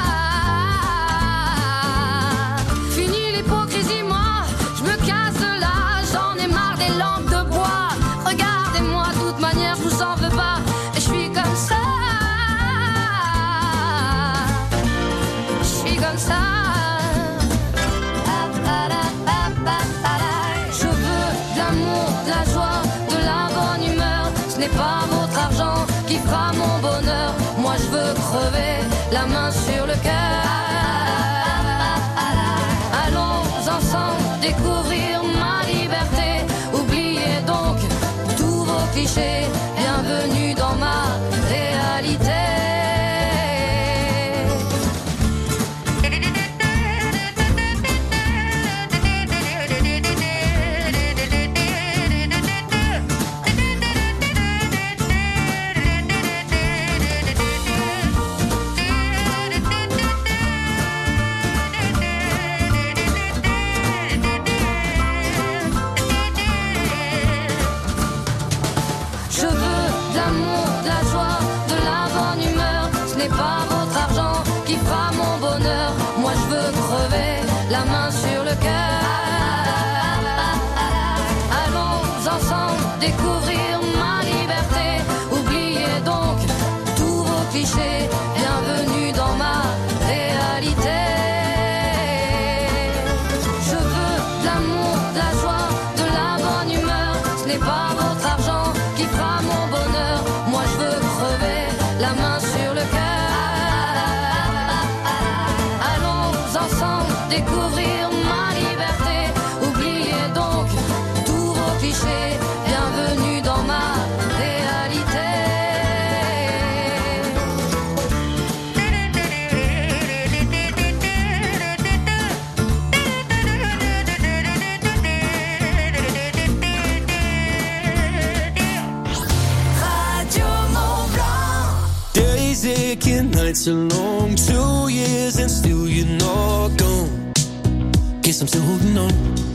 Fini l'hypocrisie, moi je me casse de là. Des lampes de bois, regardez-moi, de toute manière je vous en veux pas. Et je suis comme ça. Je suis comme ça. Je veux de l'amour, de la joie, de la bonne humeur. Ce n'est pas votre argent qui fera mon bonheur. Moi je veux crever, la main sur le cœur. Allons ensemble découvrir ma liberté. Oubliez donc tous vos clichés. Bienvenue dans ma réalité. Ce n'est pas votre argent qui fera mon bonheur. Moi je veux crever, la main sur le cœur. Allons ensemble découvrir ma liberté. Oubliez donc tous vos clichés. Bienvenue dans ma réalité. Je veux de l'amour, de la joie, de la bonne humeur. Ce n'est pas votre argent qui fera mon bonheur. Moi je veux crever, la main sur le cœur. Ensemble découvrir ma liberté. Oubliez donc tous vos clichés. Bienvenue dans ma réalité. Radio Mont-Blanc. Days aching, nights are long. 2 years and still you're not gone. Guess I'm still holding on.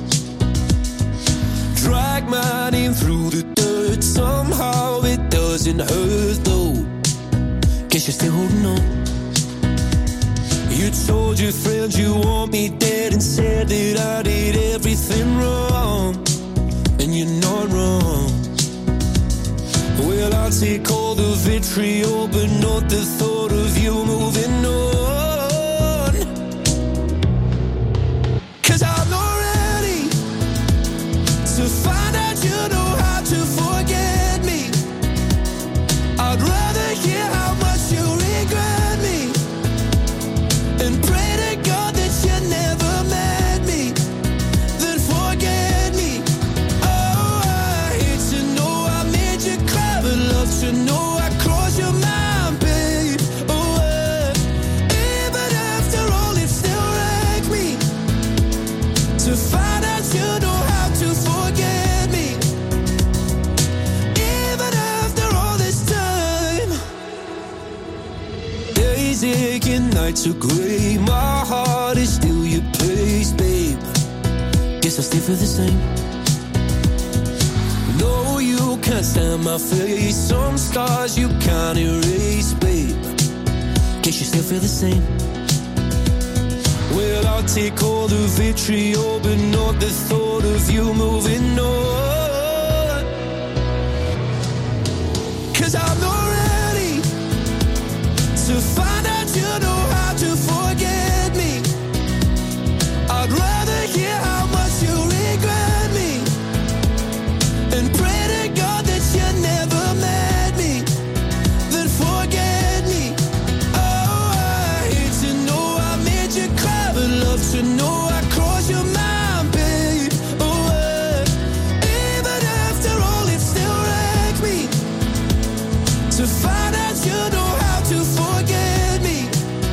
Drag my name through the dirt. Somehow it doesn't hurt though. Guess you're still holding on. You told your friends you want me dead and said that I did everything wrong. And you're not wrong. Well, I'll take all the vitriol, but not the thought of you moving on. 'Cause I'm not ready to find out you know how to forget me. I'd rather hear how much you regret me and pray to God that you never met me, then forget me. Oh, I hate to know I made you cry, but love to know I crossed your mind, babe. Oh, even after all, it still wrecked me to find out you know how to forget me. Even after all this time, days aching, nights are grey. My heart is still your place, babe. Guess I'll stay for the same. darkness and my face. Some stars you can't erase, babe. Guess you still feel the same. Well, I'll take all the vitriol, but not the thought of you moving on. 'Cause I'm not ready to find out you know how to forget me. I'd rather hear how much you regret me and pray to God that you never met me than forget me. Oh, I hate to know I made you cry, but love to know I crossed your mind, babe. Oh, even after all, it still wrecks me to find out you know how to forget me.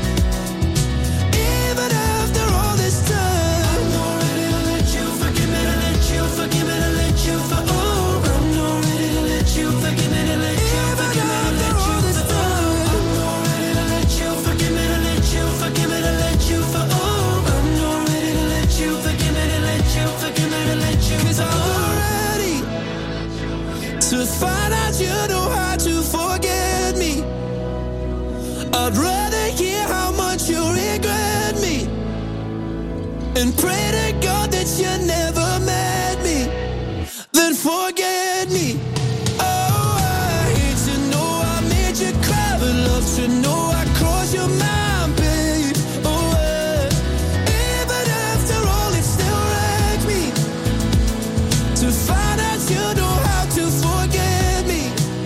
Even after all this time, I'm not ready to let you forgive me, to let you forgive me, to let you for. Oh, I'm not ready to let you forgive me, to let you forgive me, to let you for. I'm not ready to let you forgive me, to let you forgive me, to let you for. Oh, I'm not ready to let you forgive me, to let you forgive me, to let you. 'Cause I'm not ready to find out you know how to forget me. I'd rather hear how much you regret me and pray to God that you never met me than forget me. Oh, I hate to know I made you cry, but love to know I crossed your mind, babe. Oh, even after all, it still wrecks me to find out you know how to forget me.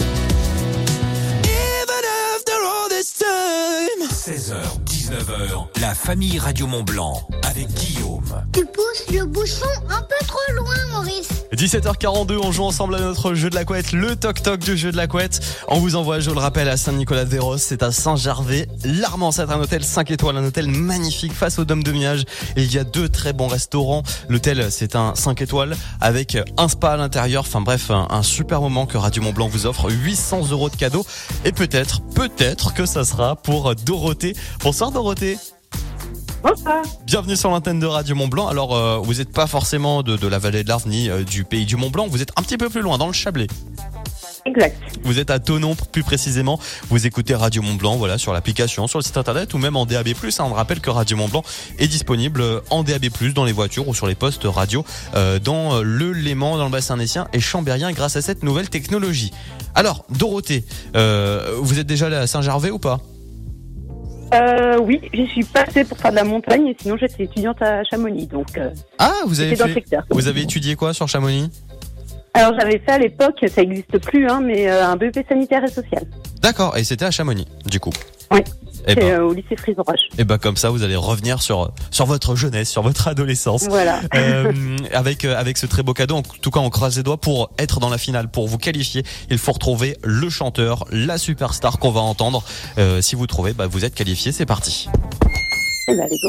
Even after all this time. 16h, 19h, la famille Radio Mont-Blanc avec Guillaume. Tu pousses le bouchon un peu trop loin, Maurice. 17h42, on joue ensemble à notre jeu de la couette, le toc-toc du jeu de la couette. On vous envoie, je le rappelle, à Saint-Nicolas-de-Véros, c'est à Saint-Gervais. L'Armand, c'est un hôtel 5 étoiles, un hôtel magnifique face au Dôme de Miage. Et il y a 2 très bons restaurants. L'hôtel, c'est un 5 étoiles avec un spa à l'intérieur. Enfin bref, un super moment que Radio Mont-Blanc vous offre. 800 € de cadeaux. Et peut-être que ça sera pour Dorothée. Bonsoir Dorothée. Bonsoir. Bienvenue sur l'antenne de Radio Mont-Blanc. Alors, vous n'êtes pas forcément de la vallée de l'Arve ni du pays du Mont-Blanc. Vous êtes un petit peu plus loin, dans le Chablais. Exact. Vous êtes à Thonon, plus précisément. Vous écoutez Radio Mont-Blanc, voilà, sur l'application, sur le site internet ou même en DAB+. On rappelle que Radio Mont-Blanc est disponible en DAB+, dans les voitures ou sur les postes radio, dans le Léman, dans le bassin naissien et chambérien grâce à cette nouvelle technologie. Alors, Dorothée, vous êtes déjà allée à Saint-Gervais ou pas ? Oui, j'y suis passée pour faire de la montagne et sinon j'étais étudiante à Chamonix, donc. Vous avez dans le secteur. Vous avez étudié quoi sur Chamonix ? Alors j'avais fait à l'époque, ça n'existe plus, mais un BEP sanitaire et social. D'accord, et c'était à Chamonix, du coup. Oui. Eh ben, au lycée Frisorache. Et bah comme ça, vous allez revenir sur votre jeunesse, sur votre adolescence. Voilà. Avec ce très beau cadeau. En tout cas, on croise les doigts pour être dans la finale, pour vous qualifier. Il faut retrouver le chanteur, la superstar qu'on va entendre. Si vous trouvez, vous êtes qualifié. C'est parti. Eh ben, allez, go.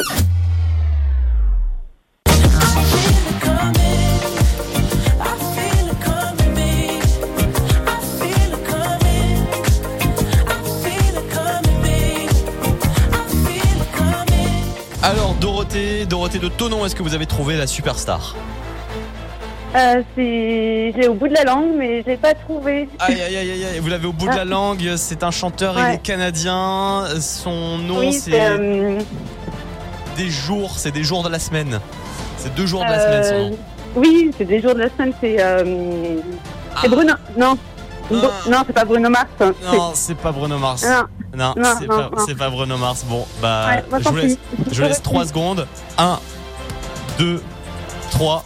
Alors Dorothée de Thonon, est-ce que vous avez trouvé la superstar ? J'ai au bout de la langue, mais j'ai pas trouvé. Aïe, vous l'avez au bout de la langue. C'est un chanteur, il est canadien. Son nom, c'est des jours de la semaine. C'est 2 jours de la semaine, son nom. Oui, c'est des jours de la semaine. C'est Bruno. Non. Non, c'est pas Bruno Mars. Non, c'est pas Bruno Mars. Non, c'est pas Bruno Mars. Bon, je vous laisse 3 secondes. 1, 2, 3.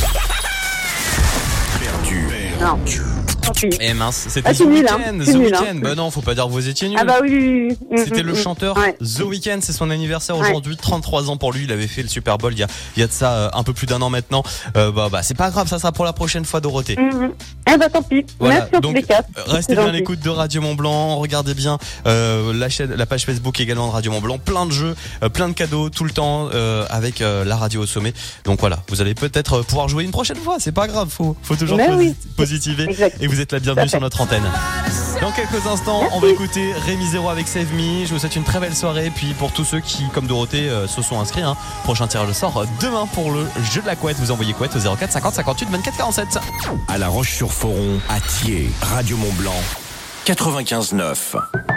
Perdu. Non. Eh mince, c'était The Weeknd. Bah non, faut pas dire que vous étiez nul. Ah bah oui. C'était le chanteur The Weeknd, c'est son anniversaire aujourd'hui, 33 ans pour lui, il avait fait le Super Bowl il y a de ça un peu plus d'1 an maintenant. C'est pas grave, ça sera pour la prochaine fois Dorothée. Eh bah tant pis. Voilà. Merci en tous les cas. Restez bien à l'écoute de Radio Mont-Blanc, regardez bien la page Facebook également de Radio Mont-Blanc, plein de jeux, plein de cadeaux tout le temps avec la radio au sommet. Donc voilà, vous allez peut-être pouvoir jouer une prochaine fois, c'est pas grave, faut toujours positiver. Exact. Et vous êtes la bienvenue sur notre antenne. Dans quelques instants, on va écouter Rémi Zéro avec Save Me. Je vous souhaite une très belle soirée. Puis pour tous ceux qui, comme Dorothée, se sont inscrits, prochain tirage au sort demain pour le jeu de la couette. Vous envoyez couette au 04 50 58 24 47. À La Roche-sur-Foron, à Thiers, Radio Mont-Blanc, 95.9.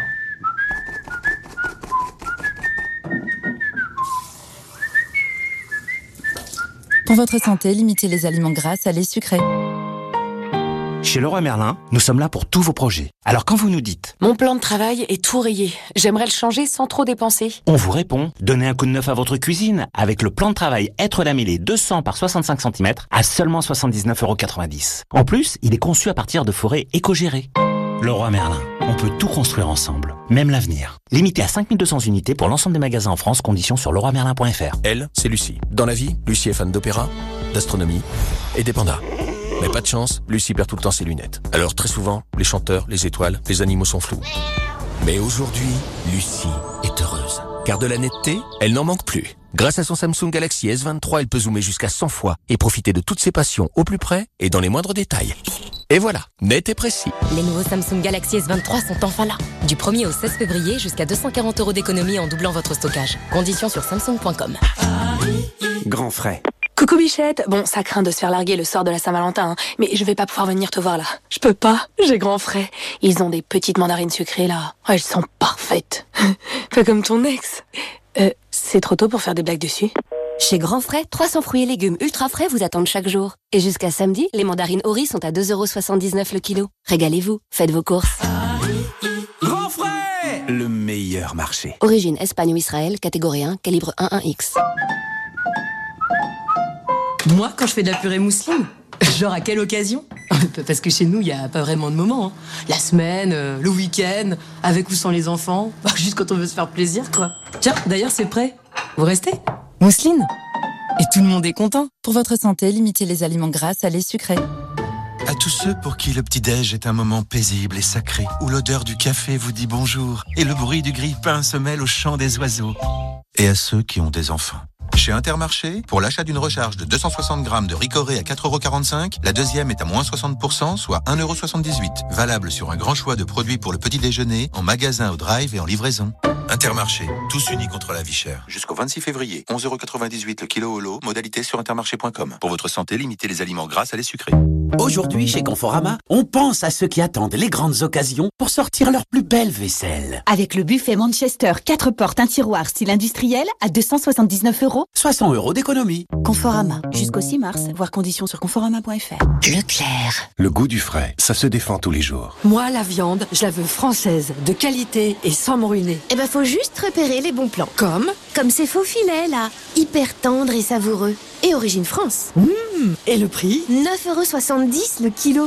Pour votre santé, limitez les aliments gras, salés, sucrés. Chez Leroy Merlin, nous sommes là pour tous vos projets. Alors quand vous nous dites mon plan de travail est tout rayé, j'aimerais le changer sans trop dépenser, on vous répond, donnez un coup de neuf à votre cuisine avec le plan de travail Être lamellé 200 par 65 cm à seulement 79,90 €. En plus, il est conçu à partir de forêts éco-gérées. Leroy Merlin, on peut tout construire ensemble, même l'avenir. Limité à 5200 unités pour l'ensemble des magasins en France, conditions sur leroymerlin.fr. Elle, c'est Lucie. Dans la vie, Lucie est fan d'opéra, d'astronomie et des pandas. Mais pas de chance, Lucie perd tout le temps ses lunettes. Alors très souvent, les chanteurs, les étoiles, les animaux sont flous. Mais aujourd'hui, Lucie est heureuse. Car de la netteté, elle n'en manque plus. Grâce à son Samsung Galaxy S23, elle peut zoomer jusqu'à 100 fois et profiter de toutes ses passions au plus près et dans les moindres détails. Et voilà, net et précis. Les nouveaux Samsung Galaxy S23 sont enfin là. Du 1er au 16 février, jusqu'à 240 € d'économie en doublant votre stockage. Conditions sur samsung.com. Grand frais. Coucou Bichette, bon ça craint de se faire larguer le soir de la Saint-Valentin, hein, mais je vais pas pouvoir venir te voir là. Je peux pas, j'ai grand frais. Ils ont des petites mandarines sucrées là, elles sont parfaites. Pas comme ton ex. C'est trop tôt pour faire des blagues dessus. Chez Grand Frais, 300 fruits et légumes ultra frais vous attendent chaque jour. Et jusqu'à samedi, les mandarines Ori sont à 2,79 € le kilo. Régalez-vous, faites vos courses. Grand frais, le meilleur marché. Origine Espagne ou Israël, catégorie 1, calibre 1,1X. Moi, quand je fais de la purée mousseline, genre à quelle occasion? Parce que chez nous, il n'y a pas vraiment de moment. Hein. La semaine, le week-end, avec ou sans les enfants, juste quand on veut se faire plaisir, quoi. Tiens, d'ailleurs, c'est prêt. Vous restez? Mousseline? Et tout le monde est content. Pour votre santé, limitez les aliments gras, salés, sucrés. À tous ceux pour qui le petit-déj est un moment paisible et sacré, où l'odeur du café vous dit bonjour et le bruit du grille-pain se mêle au chant des oiseaux. Et à ceux qui ont des enfants. Chez Intermarché, pour l'achat d'une recharge de 260 grammes de Ricoré à 4,45 €, la deuxième est à moins 60%, soit 1,78 €. Valable sur un grand choix de produits pour le petit déjeuner, en magasin, au drive et en livraison. Intermarché, tous unis contre la vie chère. Jusqu'au 26 février, 11,98 € le kilo au lot, modalité sur intermarché.com. Pour votre santé, limitez les aliments gras, salés, sucrés. Aujourd'hui, chez Conforama, on pense à ceux qui attendent les grandes occasions pour sortir leur plus belle vaisselle. Avec le buffet Manchester 4 portes, un tiroir style industriel à 279 €. 60 € d'économie. Conforama, jusqu'au 6 mars, voir conditions sur conforama.fr. Leclerc. Le goût du frais, ça se défend tous les jours. Moi, la viande, je la veux française, de qualité et sans me ruiner. Eh ben, faut juste repérer les bons plans. Comme ces faux filets, là. Hyper tendres et savoureux. Et origine France. Et le prix? 9,70 € le kilo.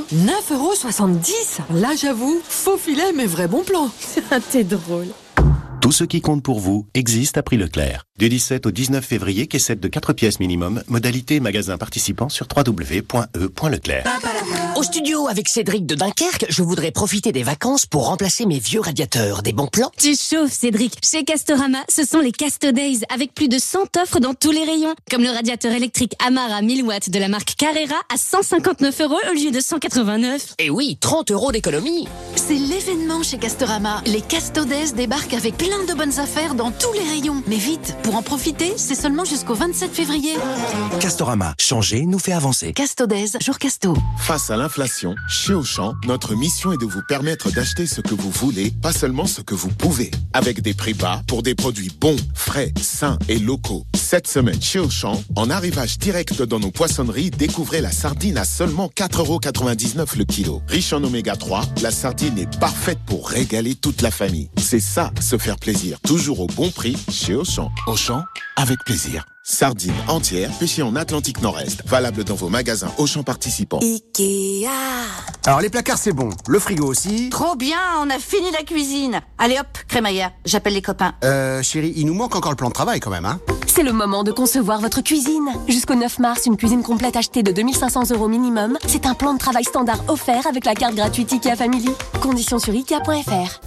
9,70 €? Là, j'avoue, faux filet, mais vrai bon plan. T'es drôle. Tout ce qui compte pour vous existe à prix Leclerc. Du 17 au 19 février, caissette de 4 pièces minimum, modalité magasin participant sur www.e.leclerc. Au studio avec Cédric de Dunkerque, je voudrais profiter des vacances pour remplacer mes vieux radiateurs. Des bons plans? Tu chauffes, Cédric. Chez Castorama, ce sont les Casto Days avec plus de 100 offres dans tous les rayons. Comme le radiateur électrique Amara 1000 watts de la marque Carrera à 159 € au lieu de 189. Et oui, 30 € d'économie. C'est l'événement chez Castorama. Les Casto Days débarquent avec plein de bonnes affaires dans tous les rayons. Mais vite, pour en profiter, c'est seulement jusqu'au 27 février. Castorama, changer nous fait avancer. Casto Days, jour Casto. Face à l'inflation, chez Auchan, notre mission est de vous permettre d'acheter ce que vous voulez, pas seulement ce que vous pouvez. Avec des prix bas pour des produits bons, frais, sains et locaux. Cette semaine chez Auchan, en arrivage direct dans nos poissonneries, découvrez la sardine à seulement 4,99 € le kilo. Riche en oméga 3, la sardine est parfaite pour régaler toute la famille. C'est ça, se faire plaisir. Toujours au bon prix chez Auchan. Auchan, avec plaisir. Sardines entières pêchées en Atlantique Nord-Est. Valable dans vos magasins Auchan participants. Ikea. Alors les placards c'est bon, le frigo aussi. Trop bien, on a fini la cuisine. Allez hop, crémaillère, j'appelle les copains. Chérie, il nous manque encore le plan de travail quand même, hein. C'est le moment de concevoir votre cuisine. Jusqu'au 9 mars, une cuisine complète achetée de 2500 € minimum. C'est un plan de travail standard offert avec la carte gratuite IKEA Family. Conditions sur ikea.fr.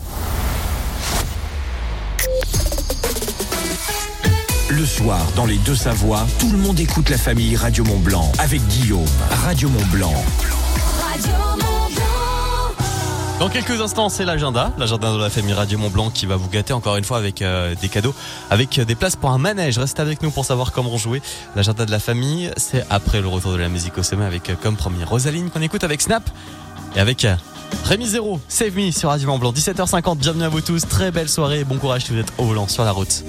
Le soir, dans les Deux-Savoies, tout le monde écoute la famille Radio Mont-Blanc avec Guillaume. Radio Mont-Blanc. Radio Mont-Blanc. Dans quelques instants, c'est l'agenda de la famille Radio Mont-Blanc qui va vous gâter encore une fois avec des cadeaux, avec des places pour un manège. Restez avec nous pour savoir comment jouer. L'agenda de la famille, c'est après le retour de la musique au sommet avec comme premier Rosaline qu'on écoute avec Snap et avec Rémi Zéro, Save Me sur Radio Mont-Blanc. 17h50, bienvenue à vous tous, très belle soirée et bon courage si vous êtes au volant sur la route.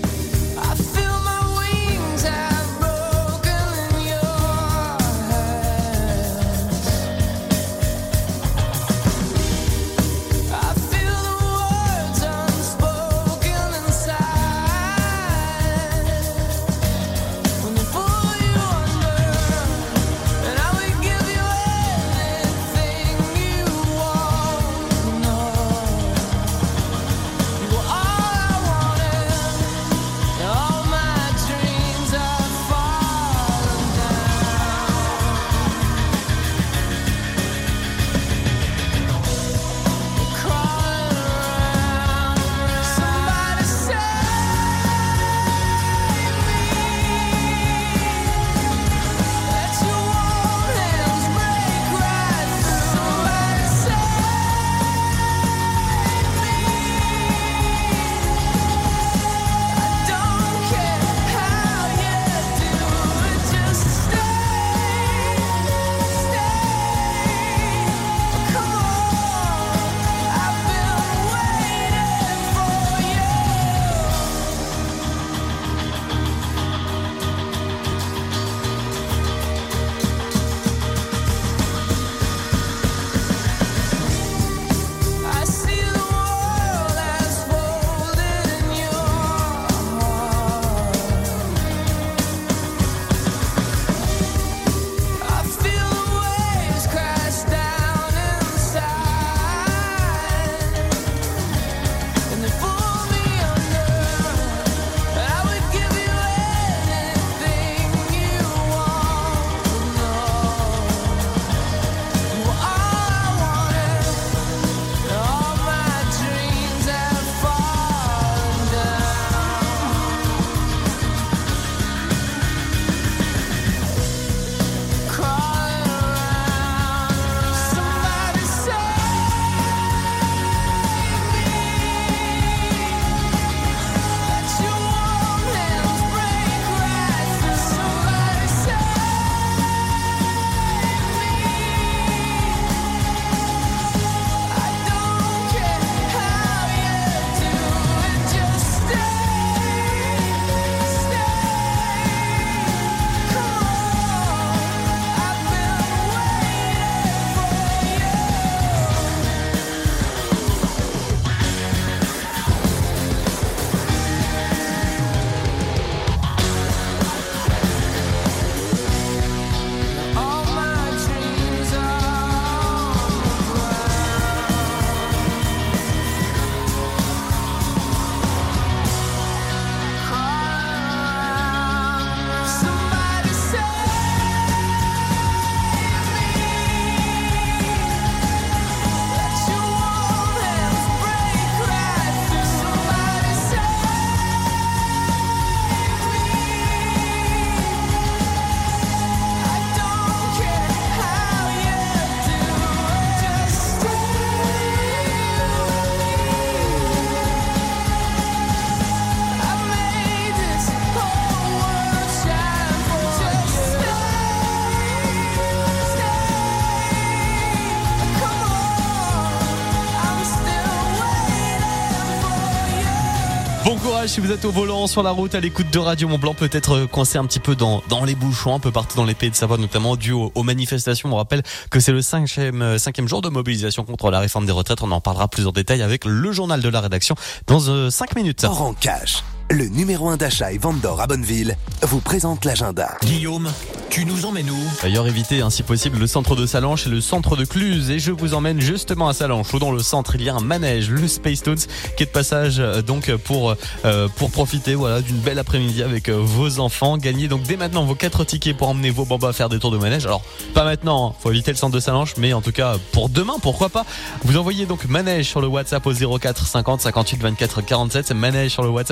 Bon courage si vous êtes au volant, sur la route, à l'écoute de Radio Mont-Blanc, peut-être coincé un petit peu dans les bouchons, un peu partout dans les pays de Savoie, notamment dû aux manifestations. On rappelle que c'est le cinquième jour de mobilisation contre la réforme des retraites. On en parlera plus en détail avec le journal de la rédaction dans 5 minutes. Oran Cash, le numéro 1 d'achat et vente d'or à Bonneville, vous présente l'agenda. Guillaume, tu nous emmènes où? D'ailleurs, évitez si possible le centre de Sallanches et le centre de Cluse. Et je vous emmène justement à Sallanches, où dans le centre il y a un manège, le Space Tones, qui est de passage donc pour profiter d'une belle après-midi avec vos enfants. Gagnez donc dès maintenant vos 4 tickets pour emmener vos bambas faire des tours de manège. Alors pas maintenant, faut éviter le centre de Sallanches, mais en tout cas pour demain, pourquoi pas. Vous envoyez donc manège sur le WhatsApp au 04 50 58 24 47. C'est manège sur le WhatsApp au 04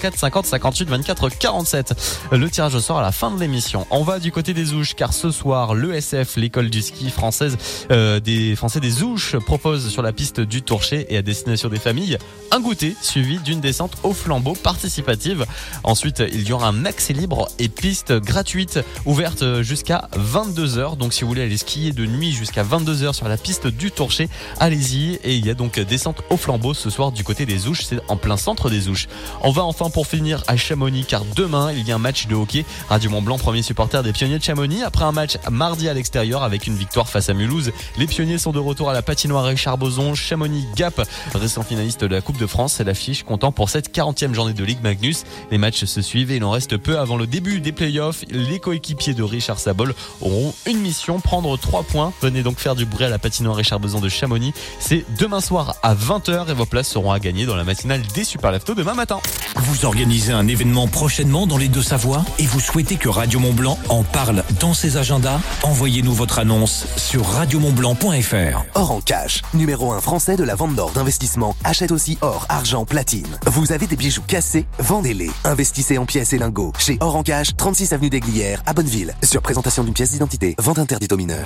04 50 58 24 47. Le tirage au sort à la fin de l'émission. On va du côté des Ouches car ce soir, l'ESF, l'école du ski française des Français des Ouches, propose sur la piste du Tourcher et à destination des familles un goûter suivi d'une descente au flambeau participative. Ensuite, il y aura un accès libre et piste gratuite ouverte jusqu'à 22h. Donc si vous voulez aller skier de nuit jusqu'à 22h sur la piste du Tourcher, allez-y. Et il y a donc descente au flambeau ce soir du côté des Ouches, c'est en plein centre des Ouches. On va enfin pour finir à Chamonix car demain il y a un match de hockey. Radio Mont-Blanc, premier supporter des Pionniers de Chamonix. Après un match mardi à l'extérieur avec une victoire face à Mulhouse, les Pionniers sont de retour à la patinoire Richard Boson. Chamonix Gap, récent finaliste de la Coupe de France, c'est l'affiche comptant pour cette 40e journée de Ligue Magnus. Les matchs se suivent et il en reste peu avant le début des playoffs. Les coéquipiers de Richard Sabol auront une mission, prendre 3 points. Venez donc faire du bruit à la patinoire Richard Boson de Chamonix. C'est demain soir à 20h et vos places seront à gagner dans la matinale des Super Leftos demain matin. Vous organisez un événement prochainement dans les Deux-Savoies et vous souhaitez que Radio Mont-Blanc en parle dans ses agendas? Envoyez-nous votre annonce sur radiomontblanc.fr. Or en cash, numéro 1 français de la vente d'or d'investissement, achète aussi or, argent, platine. Vous avez des bijoux cassés? Vendez-les. Investissez en pièces et lingots chez Or en cash, 36 avenue des Glières à Bonneville. Sur présentation d'une pièce d'identité, vente interdite aux mineurs.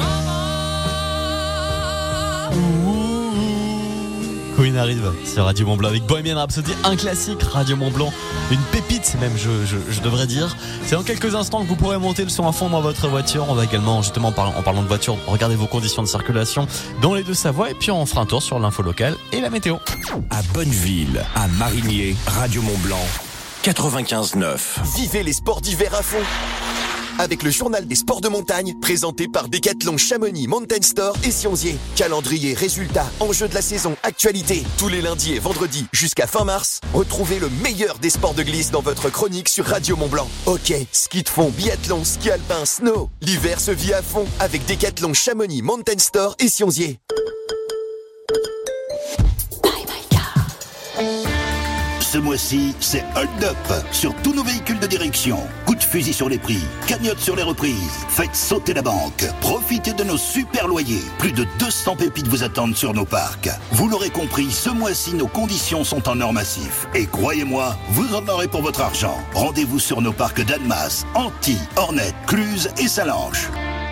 Queen arrive sur Radio Mont-Blanc avec Bohemian Rhapsody, un classique Radio Mont-Blanc, une pépite même je devrais dire. C'est dans quelques instants que vous pourrez monter le son à fond dans votre voiture. On va également justement en parlant de voiture, regarder vos conditions de circulation dans les Deux-Savoies et puis on fera un tour sur l'info locale et la météo. À Bonneville, à Marigné, Radio Mont-Blanc, 95.9. Vivez les sports d'hiver à fond avec le journal des sports de montagne présenté par Decathlon Chamonix Mountain Store et Sionzier. Calendrier, résultats, enjeux de la saison, actualité. Tous les lundis et vendredis jusqu'à fin mars, retrouvez le meilleur des sports de glisse dans votre chronique sur Radio Mont-Blanc. Hockey, ski de fond, biathlon, ski alpin, snow. L'hiver se vit à fond avec Decathlon Chamonix Mountain Store et Sionzier. Ce mois-ci, c'est Hold Up sur tous nos véhicules de direction. Coup de fusil sur les prix, cagnotte sur les reprises. Faites sauter la banque. Profitez de nos super loyers. Plus de 200 pépites vous attendent sur nos parcs. Vous l'aurez compris, ce mois-ci, nos conditions sont en or massif. Et croyez-moi, vous en aurez pour votre argent. Rendez-vous sur nos parcs d'Annemasse, Antilles, Ornette, Cluse et Salanches.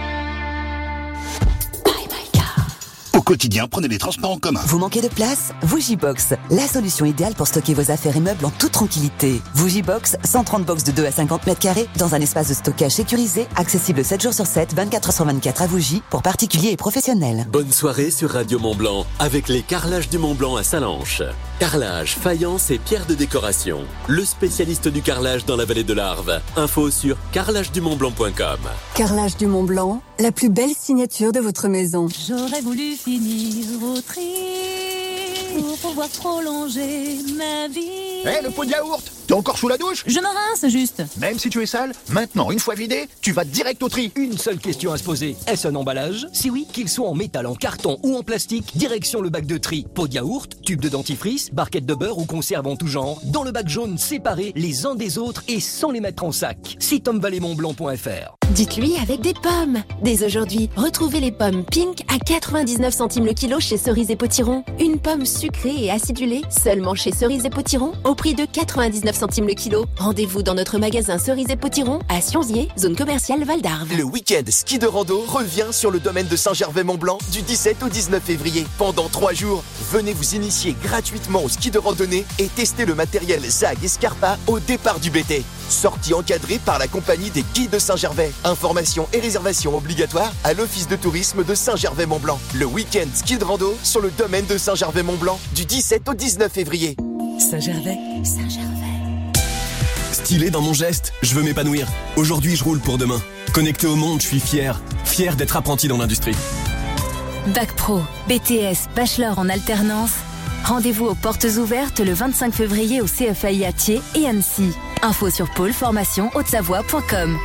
Au quotidien, prenez les transports en commun. Vous manquez de place? Vugibox, la solution idéale pour stocker vos affaires et meubles en toute tranquillité. Vugibox, 130 box de 2 à 50 mètres carrés dans un espace de stockage sécurisé, accessible 7 jours sur 7, 24 heures sur 24 à Vougy pour particuliers et professionnels. Bonne soirée sur Radio Mont-Blanc avec les carrelages du Mont-Blanc à Salanches. Carrelage, faïence et pierres de décoration. Le spécialiste du carrelage dans la vallée de l'Arve. Info sur carrelagedumontblanc.com. Carrelage du Mont-Blanc, la plus belle signature de votre maison. J'aurais voulu finir au tri pour pouvoir prolonger ma vie. Hé, le pot de yaourt, t'es encore sous la douche? Je me rince juste. Même si tu es sale, maintenant, une fois vidé, tu vas direct au tri. Une seule question à se poser, est-ce un emballage? Si oui, qu'il soit en métal, en carton ou en plastique, direction le bac de tri. Pot de yaourt, tube de dentifrice, barquette de beurre ou conserve en tout genre, dans le bac jaune séparés les uns des autres et sans les mettre en sac. Site hommevalleymontblanc.fr. Dites-lui avec des pommes. Dès aujourd'hui, retrouvez les pommes Pink à 99 centimes le kilo chez Cerise et Potiron. Une pomme sucrée et acidulée, seulement chez Cerise et Potiron, au prix de 99 centimes le kilo. Rendez-vous dans notre magasin Cerise et Potiron à Sionzier, zone commerciale Val d'Arve. Le week-end ski de rando revient sur le domaine de Saint-Gervais-Mont-Blanc du 17 au 19 février. Pendant 3 jours, venez vous initier gratuitement au ski de randonnée et tester le matériel ZAG et Scarpa au départ du BT. Sortie encadrée par la compagnie des guides de Saint-Gervais. Informations et réservations obligatoires à l'office de tourisme de Saint-Gervais-Mont-Blanc. Le week-end ski de rando sur le domaine de Saint-Gervais-Mont-Blanc du 17 au 19 février. Saint-Gervais. Stylé dans mon geste, je veux m'épanouir. Aujourd'hui, je roule pour demain. Connecté au monde, je suis fier d'être apprenti dans l'industrie. Bac Pro, BTS, Bachelor en alternance. Rendez-vous aux portes ouvertes le 25 février au CFAI à Thiers et Annecy. Info sur pôleformation-haute-savoie.com.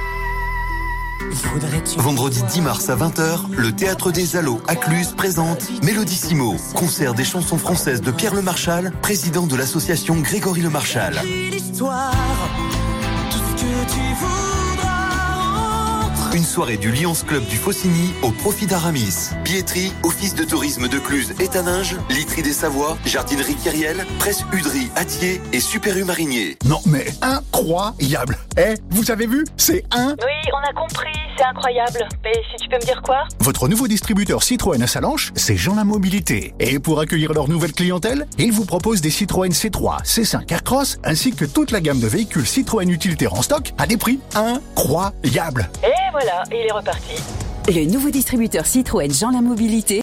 Vendredi 10 mars à 20h, le Théâtre des Allos à Cluse présente Mélodissimo, concert des chansons françaises de Pierre Le Marchal, président de l'association Grégory Le Marchal. L'histoire, tout ce que tu voudras entre Une soirée du Lions Club du Faucigny au profit d'Aramis. Billetterie, Office de tourisme de Cluse et Taninges, Literie des Savoies, Jardinerie Kyriel, Presse Udry, Attier et Super U Marinier. Non mais incroyable. Vous avez vu? C'est Oui, on a compris, c'est incroyable. Mais si tu peux me dire quoi? Votre nouveau distributeur Citroën à Salanches, c'est Jean La Mobilité. Et pour accueillir leur nouvelle clientèle, ils vous proposent des Citroën C3, C5 Aircross, ainsi que toute la gamme de véhicules Citroën utilitaires en stock à des prix incroyables. Et voilà, il est reparti. Le nouveau distributeur Citroën Jean La Mobilité